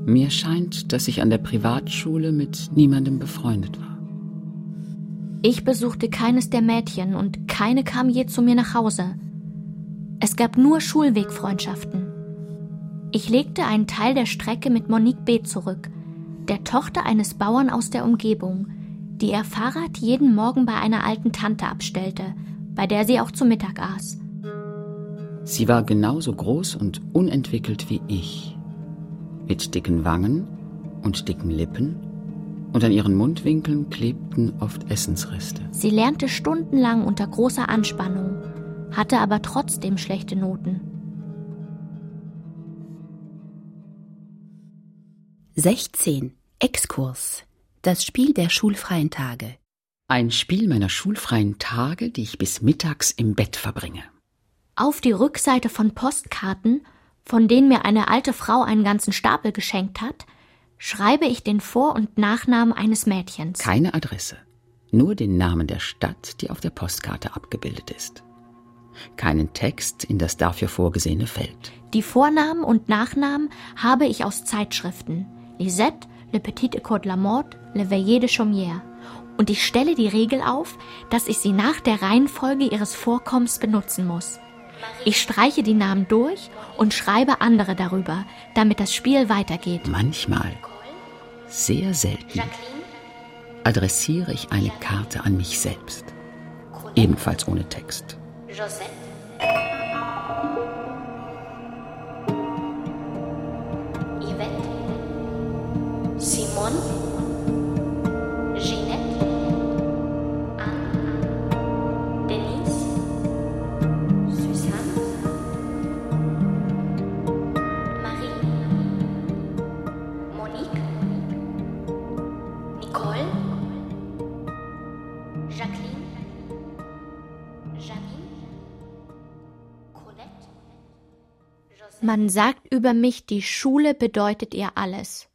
Mir scheint, dass ich an der Privatschule mit niemandem befreundet war. Ich besuchte keines der Mädchen und keine kam je zu mir nach Hause. Es gab nur Schulwegfreundschaften. Ich legte einen Teil der Strecke mit Monique B. zurück, der Tochter eines Bauern aus der Umgebung, die ihr Fahrrad jeden Morgen bei einer alten Tante abstellte, bei der sie auch zu Mittag aß. Sie war genauso groß und unentwickelt wie ich, mit dicken Wangen und dicken Lippen, und an ihren Mundwinkeln klebten oft Essensreste. Sie lernte stundenlang unter großer Anspannung, hatte aber trotzdem schlechte Noten. 16. Exkurs. Das Spiel der schulfreien Tage. Ein Spiel meiner schulfreien Tage, die ich bis mittags im Bett verbringe. Auf die Rückseite von Postkarten, von denen mir eine alte Frau einen ganzen Stapel geschenkt hat, schreibe ich den Vor- und Nachnamen eines Mädchens. Keine Adresse, nur den Namen der Stadt, die auf der Postkarte abgebildet ist. Keinen Text in das dafür vorgesehene Feld. Die Vornamen und Nachnamen habe ich aus Zeitschriften. Lisette, Le Petit École de la Mode, Le Veillée de Chaumière. Und ich stelle die Regel auf, dass ich sie nach der Reihenfolge ihres Vorkommens benutzen muss. Ich streiche die Namen durch und schreibe andere darüber, damit das Spiel weitergeht. Manchmal, sehr selten, adressiere ich eine Karte an mich selbst. Ebenfalls ohne Text. Josette, Yvette, Simone, Ginette, Anne, Denise, Suzanne, Marie, Monique, Nicole, Jacqueline, Janine, Colette, Josette. Man sagt über mich, die Schule bedeutet ihr alles.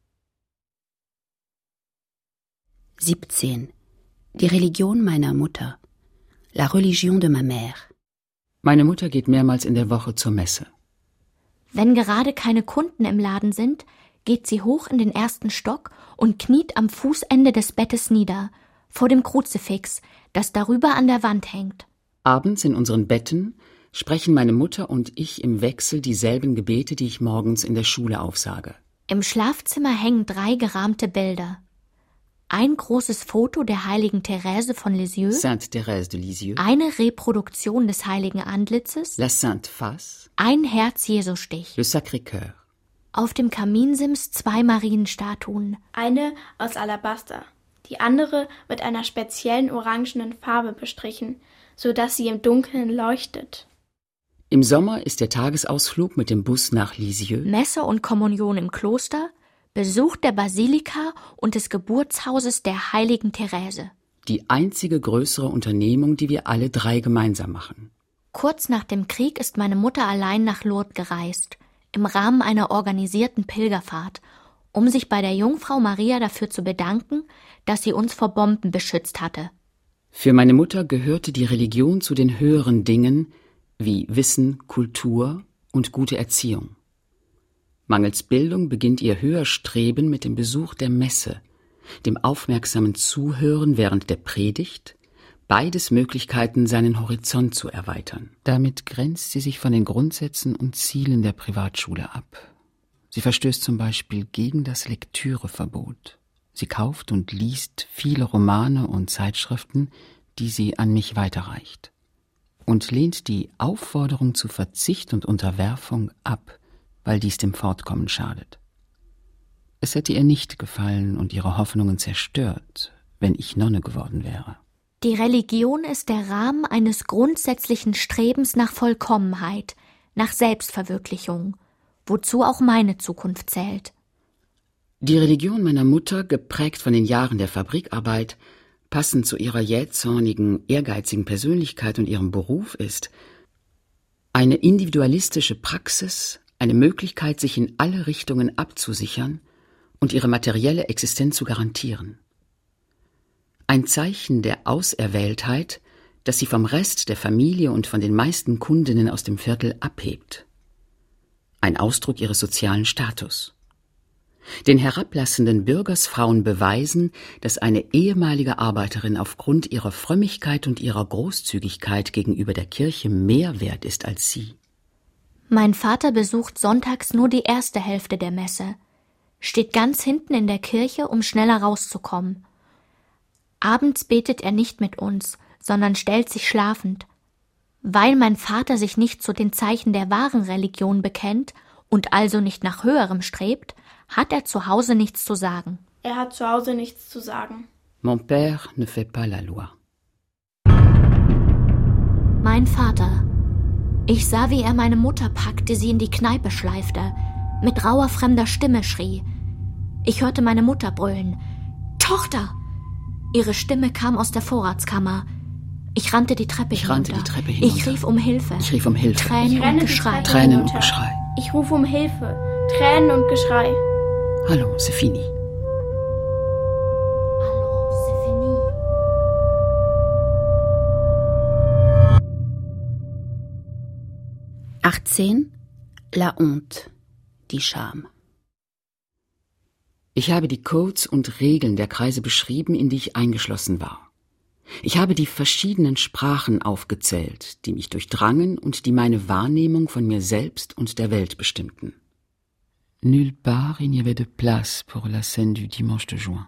17. Die Religion meiner Mutter. La religion de ma mère. Meine Mutter geht mehrmals in der Woche zur Messe. Wenn gerade keine Kunden im Laden sind, geht sie hoch in den ersten Stock und kniet am Fußende des Bettes nieder, vor dem Kruzifix, das darüber an der Wand hängt. Abends in unseren Betten sprechen meine Mutter und ich im Wechsel dieselben Gebete, die ich morgens in der Schule aufsage. Im Schlafzimmer hängen 3 gerahmte Bilder. Ein großes Foto der heiligen Therese von Lisieux, Sainte Thérèse de Lisieux, eine Reproduktion des heiligen Antlitzes, La Sainte Face, ein Herz-Jesu-Stich. Le Sacré-Cœur. Auf dem Kaminsims 2 Marienstatuen. Eine aus Alabaster, die andere mit einer speziellen orangenen Farbe bestrichen, so dass sie im Dunkeln leuchtet. Im Sommer ist der Tagesausflug mit dem Bus nach Lisieux, Messe und Kommunion im Kloster, Besuch der Basilika und des Geburtshauses der heiligen Therese. die einzige größere Unternehmung, die wir alle 3 gemeinsam machen. Kurz nach dem Krieg ist meine Mutter allein nach Lourdes gereist, im Rahmen einer organisierten Pilgerfahrt, um sich bei der Jungfrau Maria dafür zu bedanken, dass sie uns vor Bomben beschützt hatte. Für meine Mutter gehörte die Religion zu den höheren Dingen wie Wissen, Kultur und gute Erziehung. Mangels Bildung beginnt ihr Höherstreben mit dem Besuch der Messe, dem aufmerksamen Zuhören während der Predigt, beides Möglichkeiten, seinen Horizont zu erweitern. Damit grenzt sie sich von den Grundsätzen und Zielen der Privatschule ab. Sie verstößt zum Beispiel gegen das Lektüreverbot. Sie kauft und liest viele Romane und Zeitschriften, die sie an mich weiterreicht. Und lehnt die Aufforderung zu Verzicht und Unterwerfung ab, weil dies dem Fortkommen schadet. Es hätte ihr nicht gefallen und ihre Hoffnungen zerstört, wenn ich Nonne geworden wäre. Die Religion ist der Rahmen eines grundsätzlichen Strebens nach Vollkommenheit, nach Selbstverwirklichung, wozu auch meine Zukunft zählt. Die Religion meiner Mutter, geprägt von den Jahren der Fabrikarbeit, passend zu ihrer jähzornigen, ehrgeizigen Persönlichkeit und ihrem Beruf, ist eine individualistische Praxis, eine Möglichkeit, sich in alle Richtungen abzusichern und ihre materielle Existenz zu garantieren. Ein Zeichen der Auserwähltheit, das sie vom Rest der Familie und von den meisten Kundinnen aus dem Viertel abhebt. Ein Ausdruck ihres sozialen Status. Den herablassenden Bürgersfrauen beweisen, dass eine ehemalige Arbeiterin aufgrund ihrer Frömmigkeit und ihrer Großzügigkeit gegenüber der Kirche mehr wert ist als sie. Mein Vater besucht sonntags nur die erste Hälfte der Messe, steht ganz hinten in der Kirche, um schneller rauszukommen. Abends betet er nicht mit uns, sondern stellt sich schlafend. Weil mein Vater sich nicht zu den Zeichen der wahren Religion bekennt und also nicht nach Höherem strebt, hat er zu Hause nichts zu sagen. Er hat zu Hause nichts zu sagen. Mon père ne fait pas la loi. Mein Vater. Ich sah, wie er meine Mutter packte, sie in die Kneipe schleifte, mit rauer fremder Stimme schrie. Ich hörte meine Mutter brüllen. »Tochter!« Ihre Stimme kam aus der Vorratskammer. Ich rannte die Treppe hinunter. Ich rief um Hilfe. Tränen und Geschrei. Ich rufe um Hilfe. Tränen und Geschrei. Hallo, c'est fini. Hallo, c'est fini. La honte, die Scham. Ich habe die Codes und Regeln der Kreise beschrieben, in die ich eingeschlossen war. Ich habe die verschiedenen Sprachen aufgezählt, die mich durchdrangen und die meine Wahrnehmung von mir selbst und der Welt bestimmten. Nulle part il n'y avait de place pour la scène du dimanche de juin.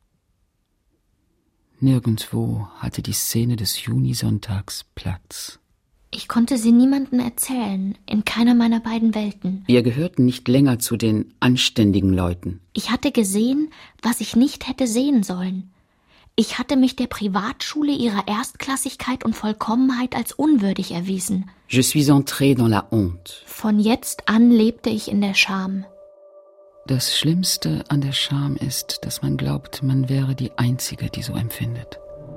Nirgendwo hatte die Szene des Junisonntags Platz. Ich konnte sie niemandem erzählen, in keiner meiner beiden Welten. Wir gehörten nicht länger zu den anständigen Leuten. Ich hatte gesehen, was ich nicht hätte sehen sollen. Ich hatte mich der Privatschule ihrer Erstklassigkeit und Vollkommenheit als unwürdig erwiesen. Je suis entré dans la honte. Von jetzt an lebte ich in der Scham. Das Schlimmste an der Scham ist, dass man glaubt, man wäre die Einzige, die so empfindet.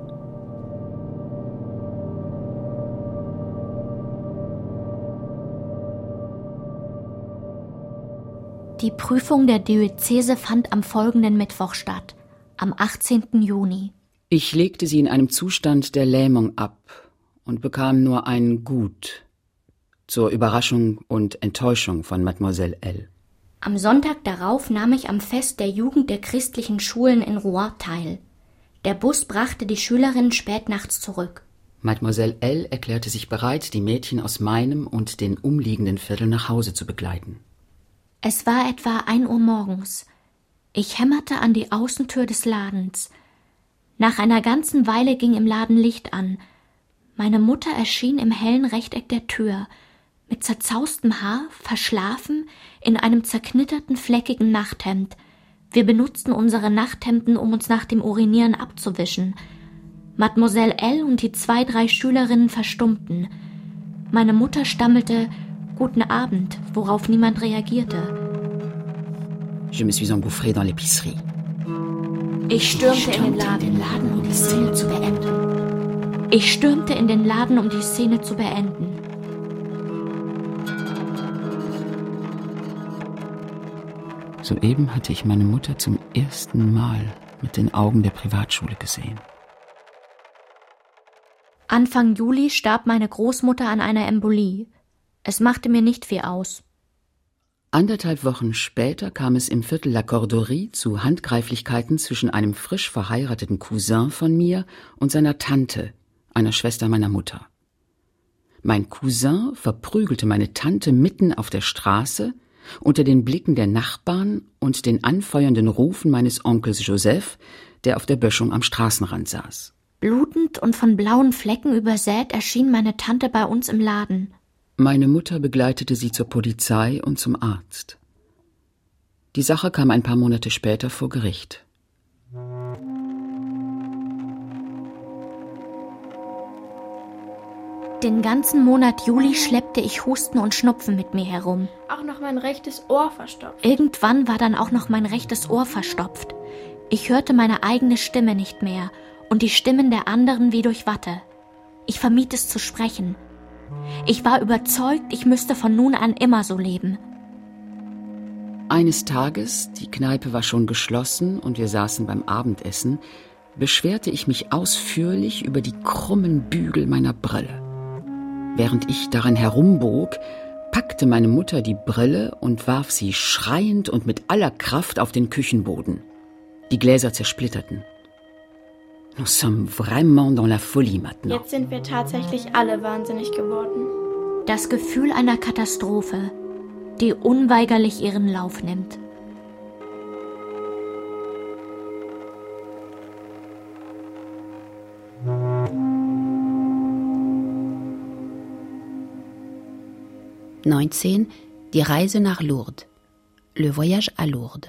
Die Prüfung der Diözese fand am folgenden Mittwoch statt, am 18. Juni. Ich legte sie in einem Zustand der Lähmung ab und bekam nur ein Gut, zur Überraschung und Enttäuschung von Mademoiselle L. Am Sonntag darauf nahm ich am Fest der Jugend der christlichen Schulen in Rouen teil. Der Bus brachte die Schülerinnen spät nachts zurück. Mademoiselle L. erklärte sich bereit, die Mädchen aus meinem und den umliegenden Vierteln nach Hause zu begleiten. Es war etwa 1 Uhr morgens. Ich hämmerte an die Außentür des Ladens. Nach einer ganzen Weile ging im Laden Licht an. Meine Mutter erschien im hellen Rechteck der Tür, mit zerzaustem Haar, verschlafen, in einem zerknitterten, fleckigen Nachthemd. Wir benutzten unsere Nachthemden, um uns nach dem Urinieren abzuwischen. Mademoiselle L. und die 2, 3 Schülerinnen verstummten. Meine Mutter stammelte »Guten Abend«, worauf niemand reagierte. Je me suis engouffré dans l'épicerie. Ich stürmte in den Laden, um die Szene zu beenden. Ich stürmte in den Laden, um die Szene zu beenden. Soeben hatte ich meine Mutter zum ersten Mal mit den Augen der Privatschule gesehen. Anfang Juli starb meine Großmutter an einer Embolie. Es machte mir nicht viel aus. 1,5 Wochen später kam es im Viertel La Corderie zu Handgreiflichkeiten zwischen einem frisch verheirateten Cousin von mir und seiner Tante, einer Schwester meiner Mutter. Mein Cousin verprügelte meine Tante mitten auf der Straße, unter den Blicken der Nachbarn und den anfeuernden Rufen meines Onkels Joseph, der auf der Böschung am Straßenrand saß. Blutend und von blauen Flecken übersät erschien meine Tante bei uns im Laden. Meine Mutter begleitete sie zur Polizei und zum Arzt. Die Sache kam ein paar Monate später vor Gericht. Den ganzen Monat Juli schleppte ich Husten und Schnupfen mit mir herum. Auch noch mein rechtes Ohr verstopft. Irgendwann war dann auch noch mein rechtes Ohr verstopft. Ich hörte meine eigene Stimme nicht mehr und die Stimmen der anderen wie durch Watte. Ich vermied es zu sprechen. Ich war überzeugt, ich müsste von nun an immer so leben. Eines Tages, die Kneipe war schon geschlossen und wir saßen beim Abendessen, beschwerte ich mich ausführlich über die krummen Bügel meiner Brille. Während ich daran herumbog, packte meine Mutter die Brille und warf sie schreiend und mit aller Kraft auf den Küchenboden. Die Gläser zersplitterten. Nous sommes vraiment dans la folie maintenant. Jetzt sind wir tatsächlich alle wahnsinnig geworden. Das Gefühl einer Katastrophe, die unweigerlich ihren Lauf nimmt. »19. Die Reise nach Lourdes. Le voyage à Lourdes.«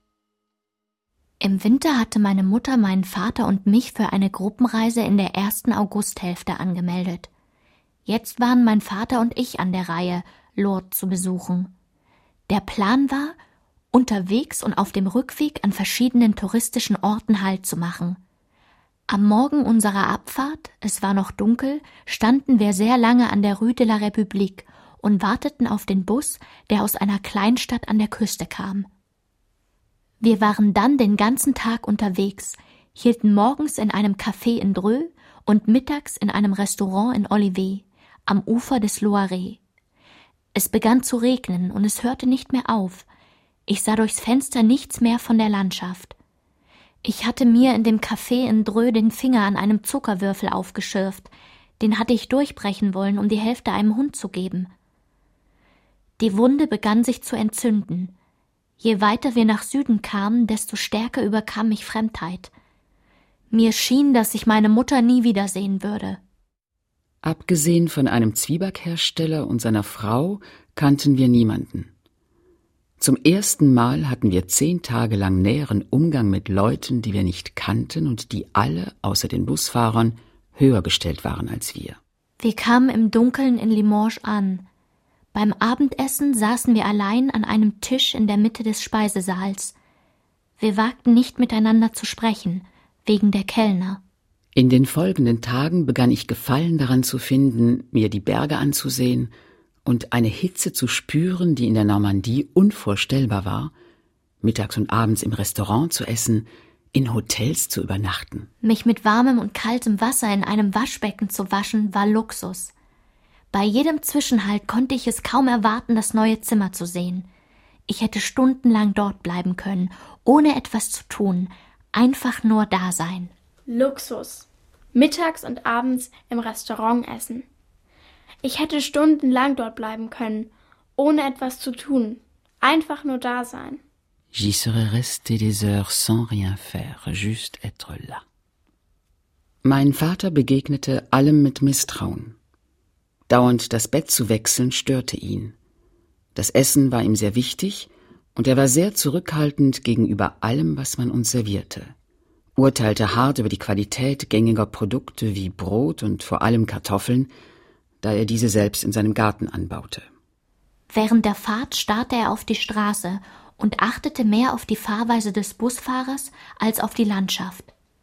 Im Winter hatte meine Mutter meinen Vater und mich für eine Gruppenreise in der ersten Augusthälfte angemeldet. Jetzt waren mein Vater und ich an der Reihe, Lourdes zu besuchen. Der Plan war, unterwegs und auf dem Rückweg an verschiedenen touristischen Orten Halt zu machen. Am Morgen unserer Abfahrt, es war noch dunkel, standen wir sehr lange an der Rue de la République und warteten auf den Bus, der aus einer Kleinstadt an der Küste kam. Wir waren dann den ganzen Tag unterwegs, hielten morgens in einem Café in Dreux und mittags in einem Restaurant in Olivet, am Ufer des Loiret. Es begann zu regnen und es hörte nicht mehr auf. Ich sah durchs Fenster nichts mehr von der Landschaft. Ich hatte mir in dem Café in Dreux den Finger an einem Zuckerwürfel aufgeschürft. Den hatte ich durchbrechen wollen, um die Hälfte einem Hund zu geben. Die Wunde begann sich zu entzünden. Je weiter wir nach Süden kamen, desto stärker überkam mich Fremdheit. Mir schien, dass ich meine Mutter nie wiedersehen würde. Abgesehen von einem Zwiebackhersteller und seiner Frau kannten wir niemanden. Zum ersten Mal hatten wir 10 Tage lang näheren Umgang mit Leuten, die wir nicht kannten und die alle, außer den Busfahrern, höher gestellt waren als wir. Wir kamen im Dunkeln in Limoges an. Beim Abendessen saßen wir allein an einem Tisch in der Mitte des Speisesaals. Wir wagten nicht miteinander zu sprechen, wegen der Kellner. In den folgenden Tagen begann ich Gefallen daran zu finden, mir die Berge anzusehen und eine Hitze zu spüren, die in der Normandie unvorstellbar war, mittags und abends im Restaurant zu essen, in Hotels zu übernachten. Mich mit warmem und kaltem Wasser in einem Waschbecken zu waschen, war Luxus. Bei jedem Zwischenhalt konnte ich es kaum erwarten, das neue Zimmer zu sehen. Ich hätte stundenlang dort bleiben können, ohne etwas zu tun, einfach nur da sein. Luxus. Mittags und abends im Restaurant essen. Ich hätte stundenlang dort bleiben können, ohne etwas zu tun, einfach nur da sein. J'y serais resté des heures sans rien faire, juste être là. Mein Vater begegnete allem mit Misstrauen. Dauernd das Bett zu wechseln störte ihn. Das Essen war ihm sehr wichtig und er war sehr zurückhaltend gegenüber allem, was man uns servierte. Urteilte hart über die Qualität gängiger Produkte wie Brot und vor allem Kartoffeln, da er diese selbst in seinem Garten anbaute. Während der Fahrt starrte er auf die Straße und achtete mehr auf die Fahrweise des Busfahrers als auf die Landschaft.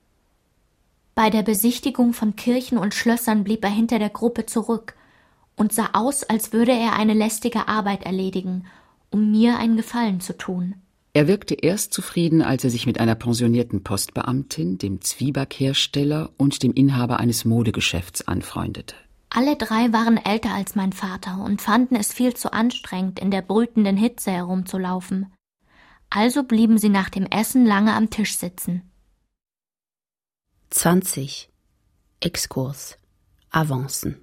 Bei der Besichtigung von Kirchen und Schlössern blieb er hinter der Gruppe zurück und sah aus, als würde er eine lästige Arbeit erledigen, um mir einen Gefallen zu tun. Er wirkte erst zufrieden, als er sich mit einer pensionierten Postbeamtin, dem Zwiebackhersteller und dem Inhaber eines Modegeschäfts anfreundete. Alle 3 waren älter als mein Vater und fanden es viel zu anstrengend, in der brütenden Hitze herumzulaufen. Also blieben sie nach dem Essen lange am Tisch sitzen. 20. Exkurs. Avancen.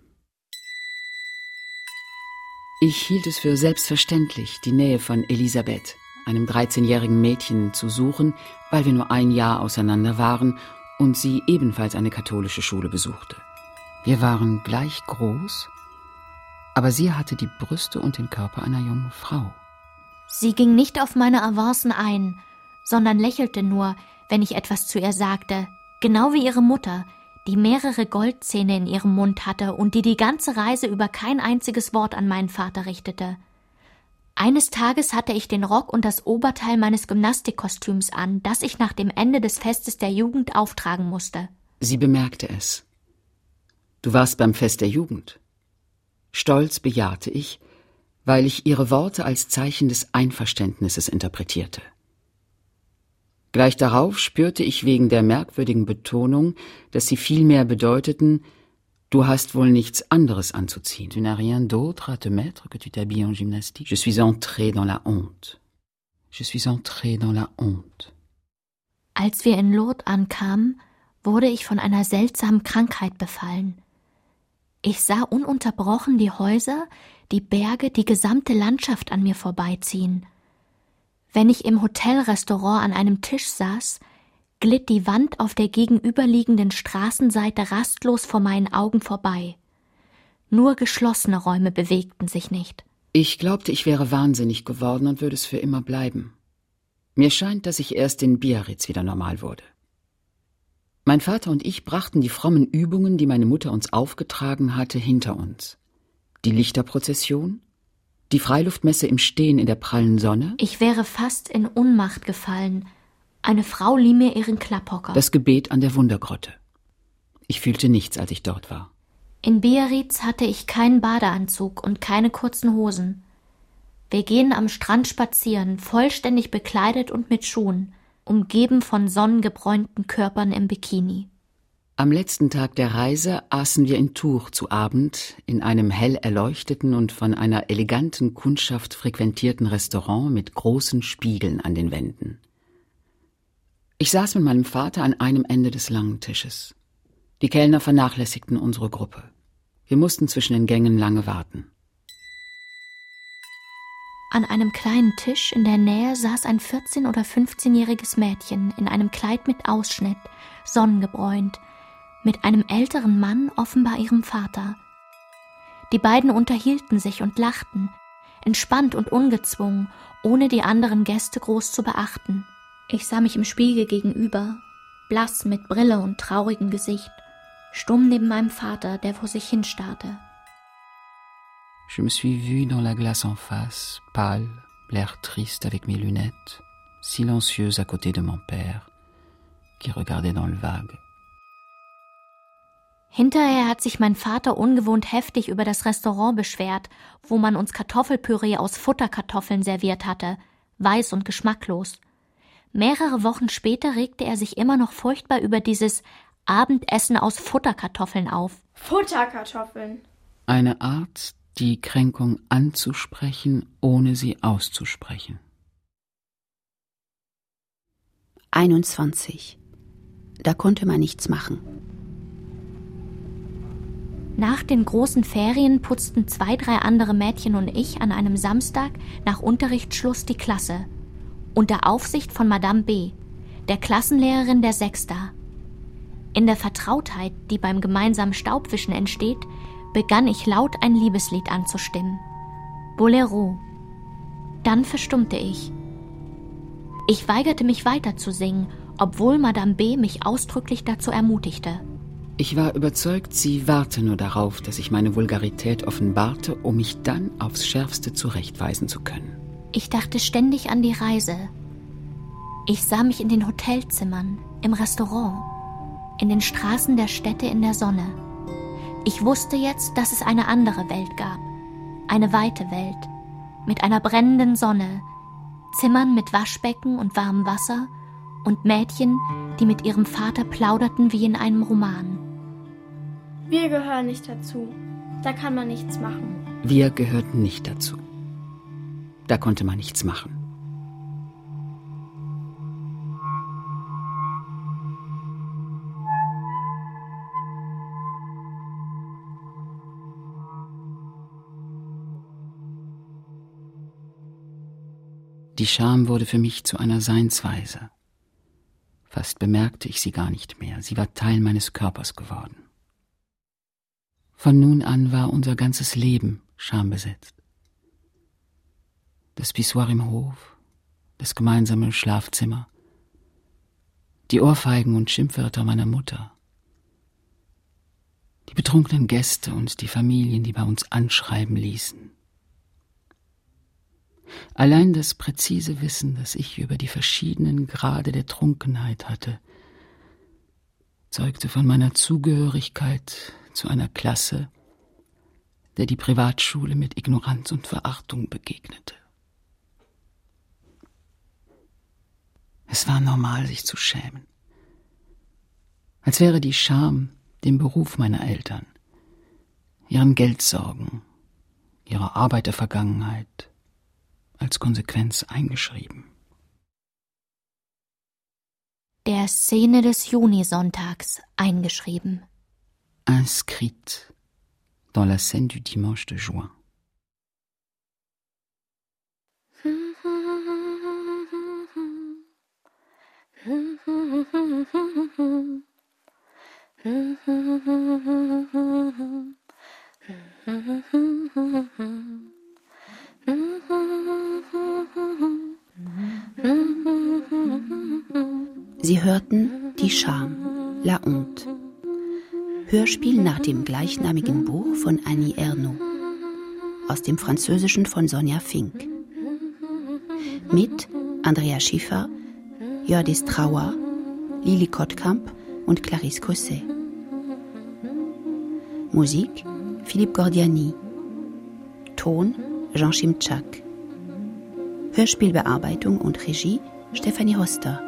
Ich hielt es für selbstverständlich, die Nähe von Elisabeth, einem 13-jährigen Mädchen, zu suchen, weil wir nur ein Jahr auseinander waren und sie ebenfalls eine katholische Schule besuchte. Wir waren gleich groß, aber sie hatte die Brüste und den Körper einer jungen Frau. Sie ging nicht auf meine Avancen ein, sondern lächelte nur, wenn ich etwas zu ihr sagte, genau wie ihre Mutter, die mehrere Goldzähne in ihrem Mund hatte und die ganze Reise über kein einziges Wort an meinen Vater richtete. Eines Tages hatte ich den Rock und das Oberteil meines Gymnastikkostüms an, das ich nach dem Ende des Festes der Jugend auftragen musste. Sie bemerkte es. Du warst beim Fest der Jugend. Stolz bejahte ich, weil ich ihre Worte als Zeichen des Einverständnisses interpretierte. Gleich darauf spürte ich wegen der merkwürdigen Betonung, dass sie vielmehr bedeuteten, Du hast wohl nichts anderes anzuziehen. Tu n'as rien d'autre à te mettre que tu t'habilles en gymnastique. Je suis entrée dans la honte. Je suis entrée dans la honte. Als wir in Lourdes ankamen, wurde ich von einer seltsamen Krankheit befallen. Ich sah ununterbrochen die Häuser, die Berge, die gesamte Landschaft an mir vorbeiziehen. Wenn ich im Hotelrestaurant an einem Tisch saß, glitt die Wand auf der gegenüberliegenden Straßenseite rastlos vor meinen Augen vorbei. Nur geschlossene Räume bewegten sich nicht. Ich glaubte, ich wäre wahnsinnig geworden und würde es für immer bleiben. Mir scheint, dass ich erst in Biarritz wieder normal wurde. Mein Vater und ich brachten die frommen Übungen, die meine Mutter uns aufgetragen hatte, hinter uns. Die Lichterprozession, die Freiluftmesse im Stehen in der prallen Sonne. Ich wäre fast in Ohnmacht gefallen. Eine Frau lieh mir ihren Klapphocker. Das Gebet an der Wundergrotte. Ich fühlte nichts, als ich dort war. In Biarritz hatte ich keinen Badeanzug und keine kurzen Hosen. Wir gehen am Strand spazieren, vollständig bekleidet und mit Schuhen, umgeben von sonnengebräunten Körpern im Bikini. Am letzten Tag der Reise aßen wir in Tours zu Abend in einem hell erleuchteten und von einer eleganten Kundschaft frequentierten Restaurant mit großen Spiegeln an den Wänden. Ich saß mit meinem Vater an einem Ende des langen Tisches. Die Kellner vernachlässigten unsere Gruppe. Wir mussten zwischen den Gängen lange warten. An einem kleinen Tisch in der Nähe saß ein 14- oder 15-jähriges Mädchen in einem Kleid mit Ausschnitt, sonnengebräunt, mit einem älteren Mann, offenbar ihrem Vater. Die beiden unterhielten sich und lachten, entspannt und ungezwungen, ohne die anderen Gäste groß zu beachten. Ich sah mich im Spiegel gegenüber, blass mit Brille und traurigem Gesicht, stumm neben meinem Vater, der vor sich hinstarrte. Je me suis vue dans la glace en face, pâle, l'air triste avec mes lunettes, silencieuse à côté de mon père, qui regardait dans le vague. Hinterher hat sich mein Vater ungewohnt heftig über das Restaurant beschwert, wo man uns Kartoffelpüree aus Futterkartoffeln serviert hatte, weiß und geschmacklos. Mehrere Wochen später regte er sich immer noch furchtbar über dieses Abendessen aus Futterkartoffeln auf. Futterkartoffeln. Eine Art, die Kränkung anzusprechen, ohne sie auszusprechen. 21. Da konnte man nichts machen. Nach den großen Ferien putzten 2, 3 andere Mädchen und ich an einem Samstag nach Unterrichtsschluss die Klasse. Unter Aufsicht von Madame B., der Klassenlehrerin der Sechster. In der Vertrautheit, die beim gemeinsamen Staubwischen entsteht, begann ich laut ein Liebeslied anzustimmen. Bolero. Dann verstummte ich. Ich weigerte mich weiter zu singen, obwohl Madame B. mich ausdrücklich dazu ermutigte. Ich war überzeugt, sie warte nur darauf, dass ich meine Vulgarität offenbarte, um mich dann aufs Schärfste zurechtweisen zu können. Ich dachte ständig an die Reise. Ich sah mich in den Hotelzimmern, im Restaurant, in den Straßen der Städte in der Sonne. Ich wusste jetzt, dass es eine andere Welt gab. Eine weite Welt, mit einer brennenden Sonne, Zimmern mit Waschbecken und warmem Wasser und Mädchen, die mit ihrem Vater plauderten wie in einem Roman. Wir gehören nicht dazu. Da kann man nichts machen. Wir gehörten nicht dazu. Da konnte man nichts machen. Die Scham wurde für mich zu einer Seinsweise. Fast bemerkte ich sie gar nicht mehr. Sie war Teil meines Körpers geworden. Von nun an war unser ganzes Leben schambesetzt. Das Pissoir im Hof, das gemeinsame Schlafzimmer, die Ohrfeigen und Schimpfwörter meiner Mutter, die betrunkenen Gäste und die Familien, die bei uns anschreiben ließen. Allein das präzise Wissen, das ich über die verschiedenen Grade der Trunkenheit hatte, zeugte von meiner Zugehörigkeit zu einer Klasse, der die Privatschule mit Ignoranz und Verachtung begegnete. Es war normal, sich zu schämen. Als wäre die Scham dem Beruf meiner Eltern, ihren Geldsorgen, ihrer Arbeitervergangenheit als Konsequenz eingeschrieben. Der Szene des Junisonntags eingeschrieben. Inscrite dans la scène du dimanche de juin. Sie hörten Die Scham, La Honte. Hörspiel nach dem gleichnamigen Buch von Annie Ernaux. Aus dem Französischen von Sonja Fink. Mit Andrea Schiffer, Jördis Trauer, Lili Kottkamp und Clarisse Cosset. Musik Philippe Gordiani. Ton Jean Schimczak. Hörspielbearbeitung und Regie Stefanie Hoster.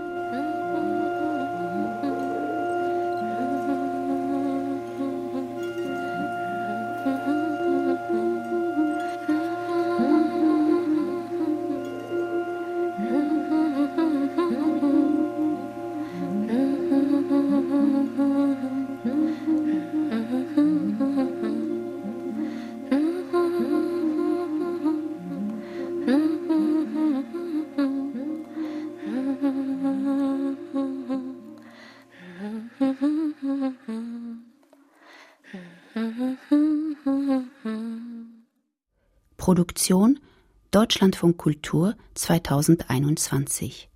Produktion Deutschlandfunk Kultur 2021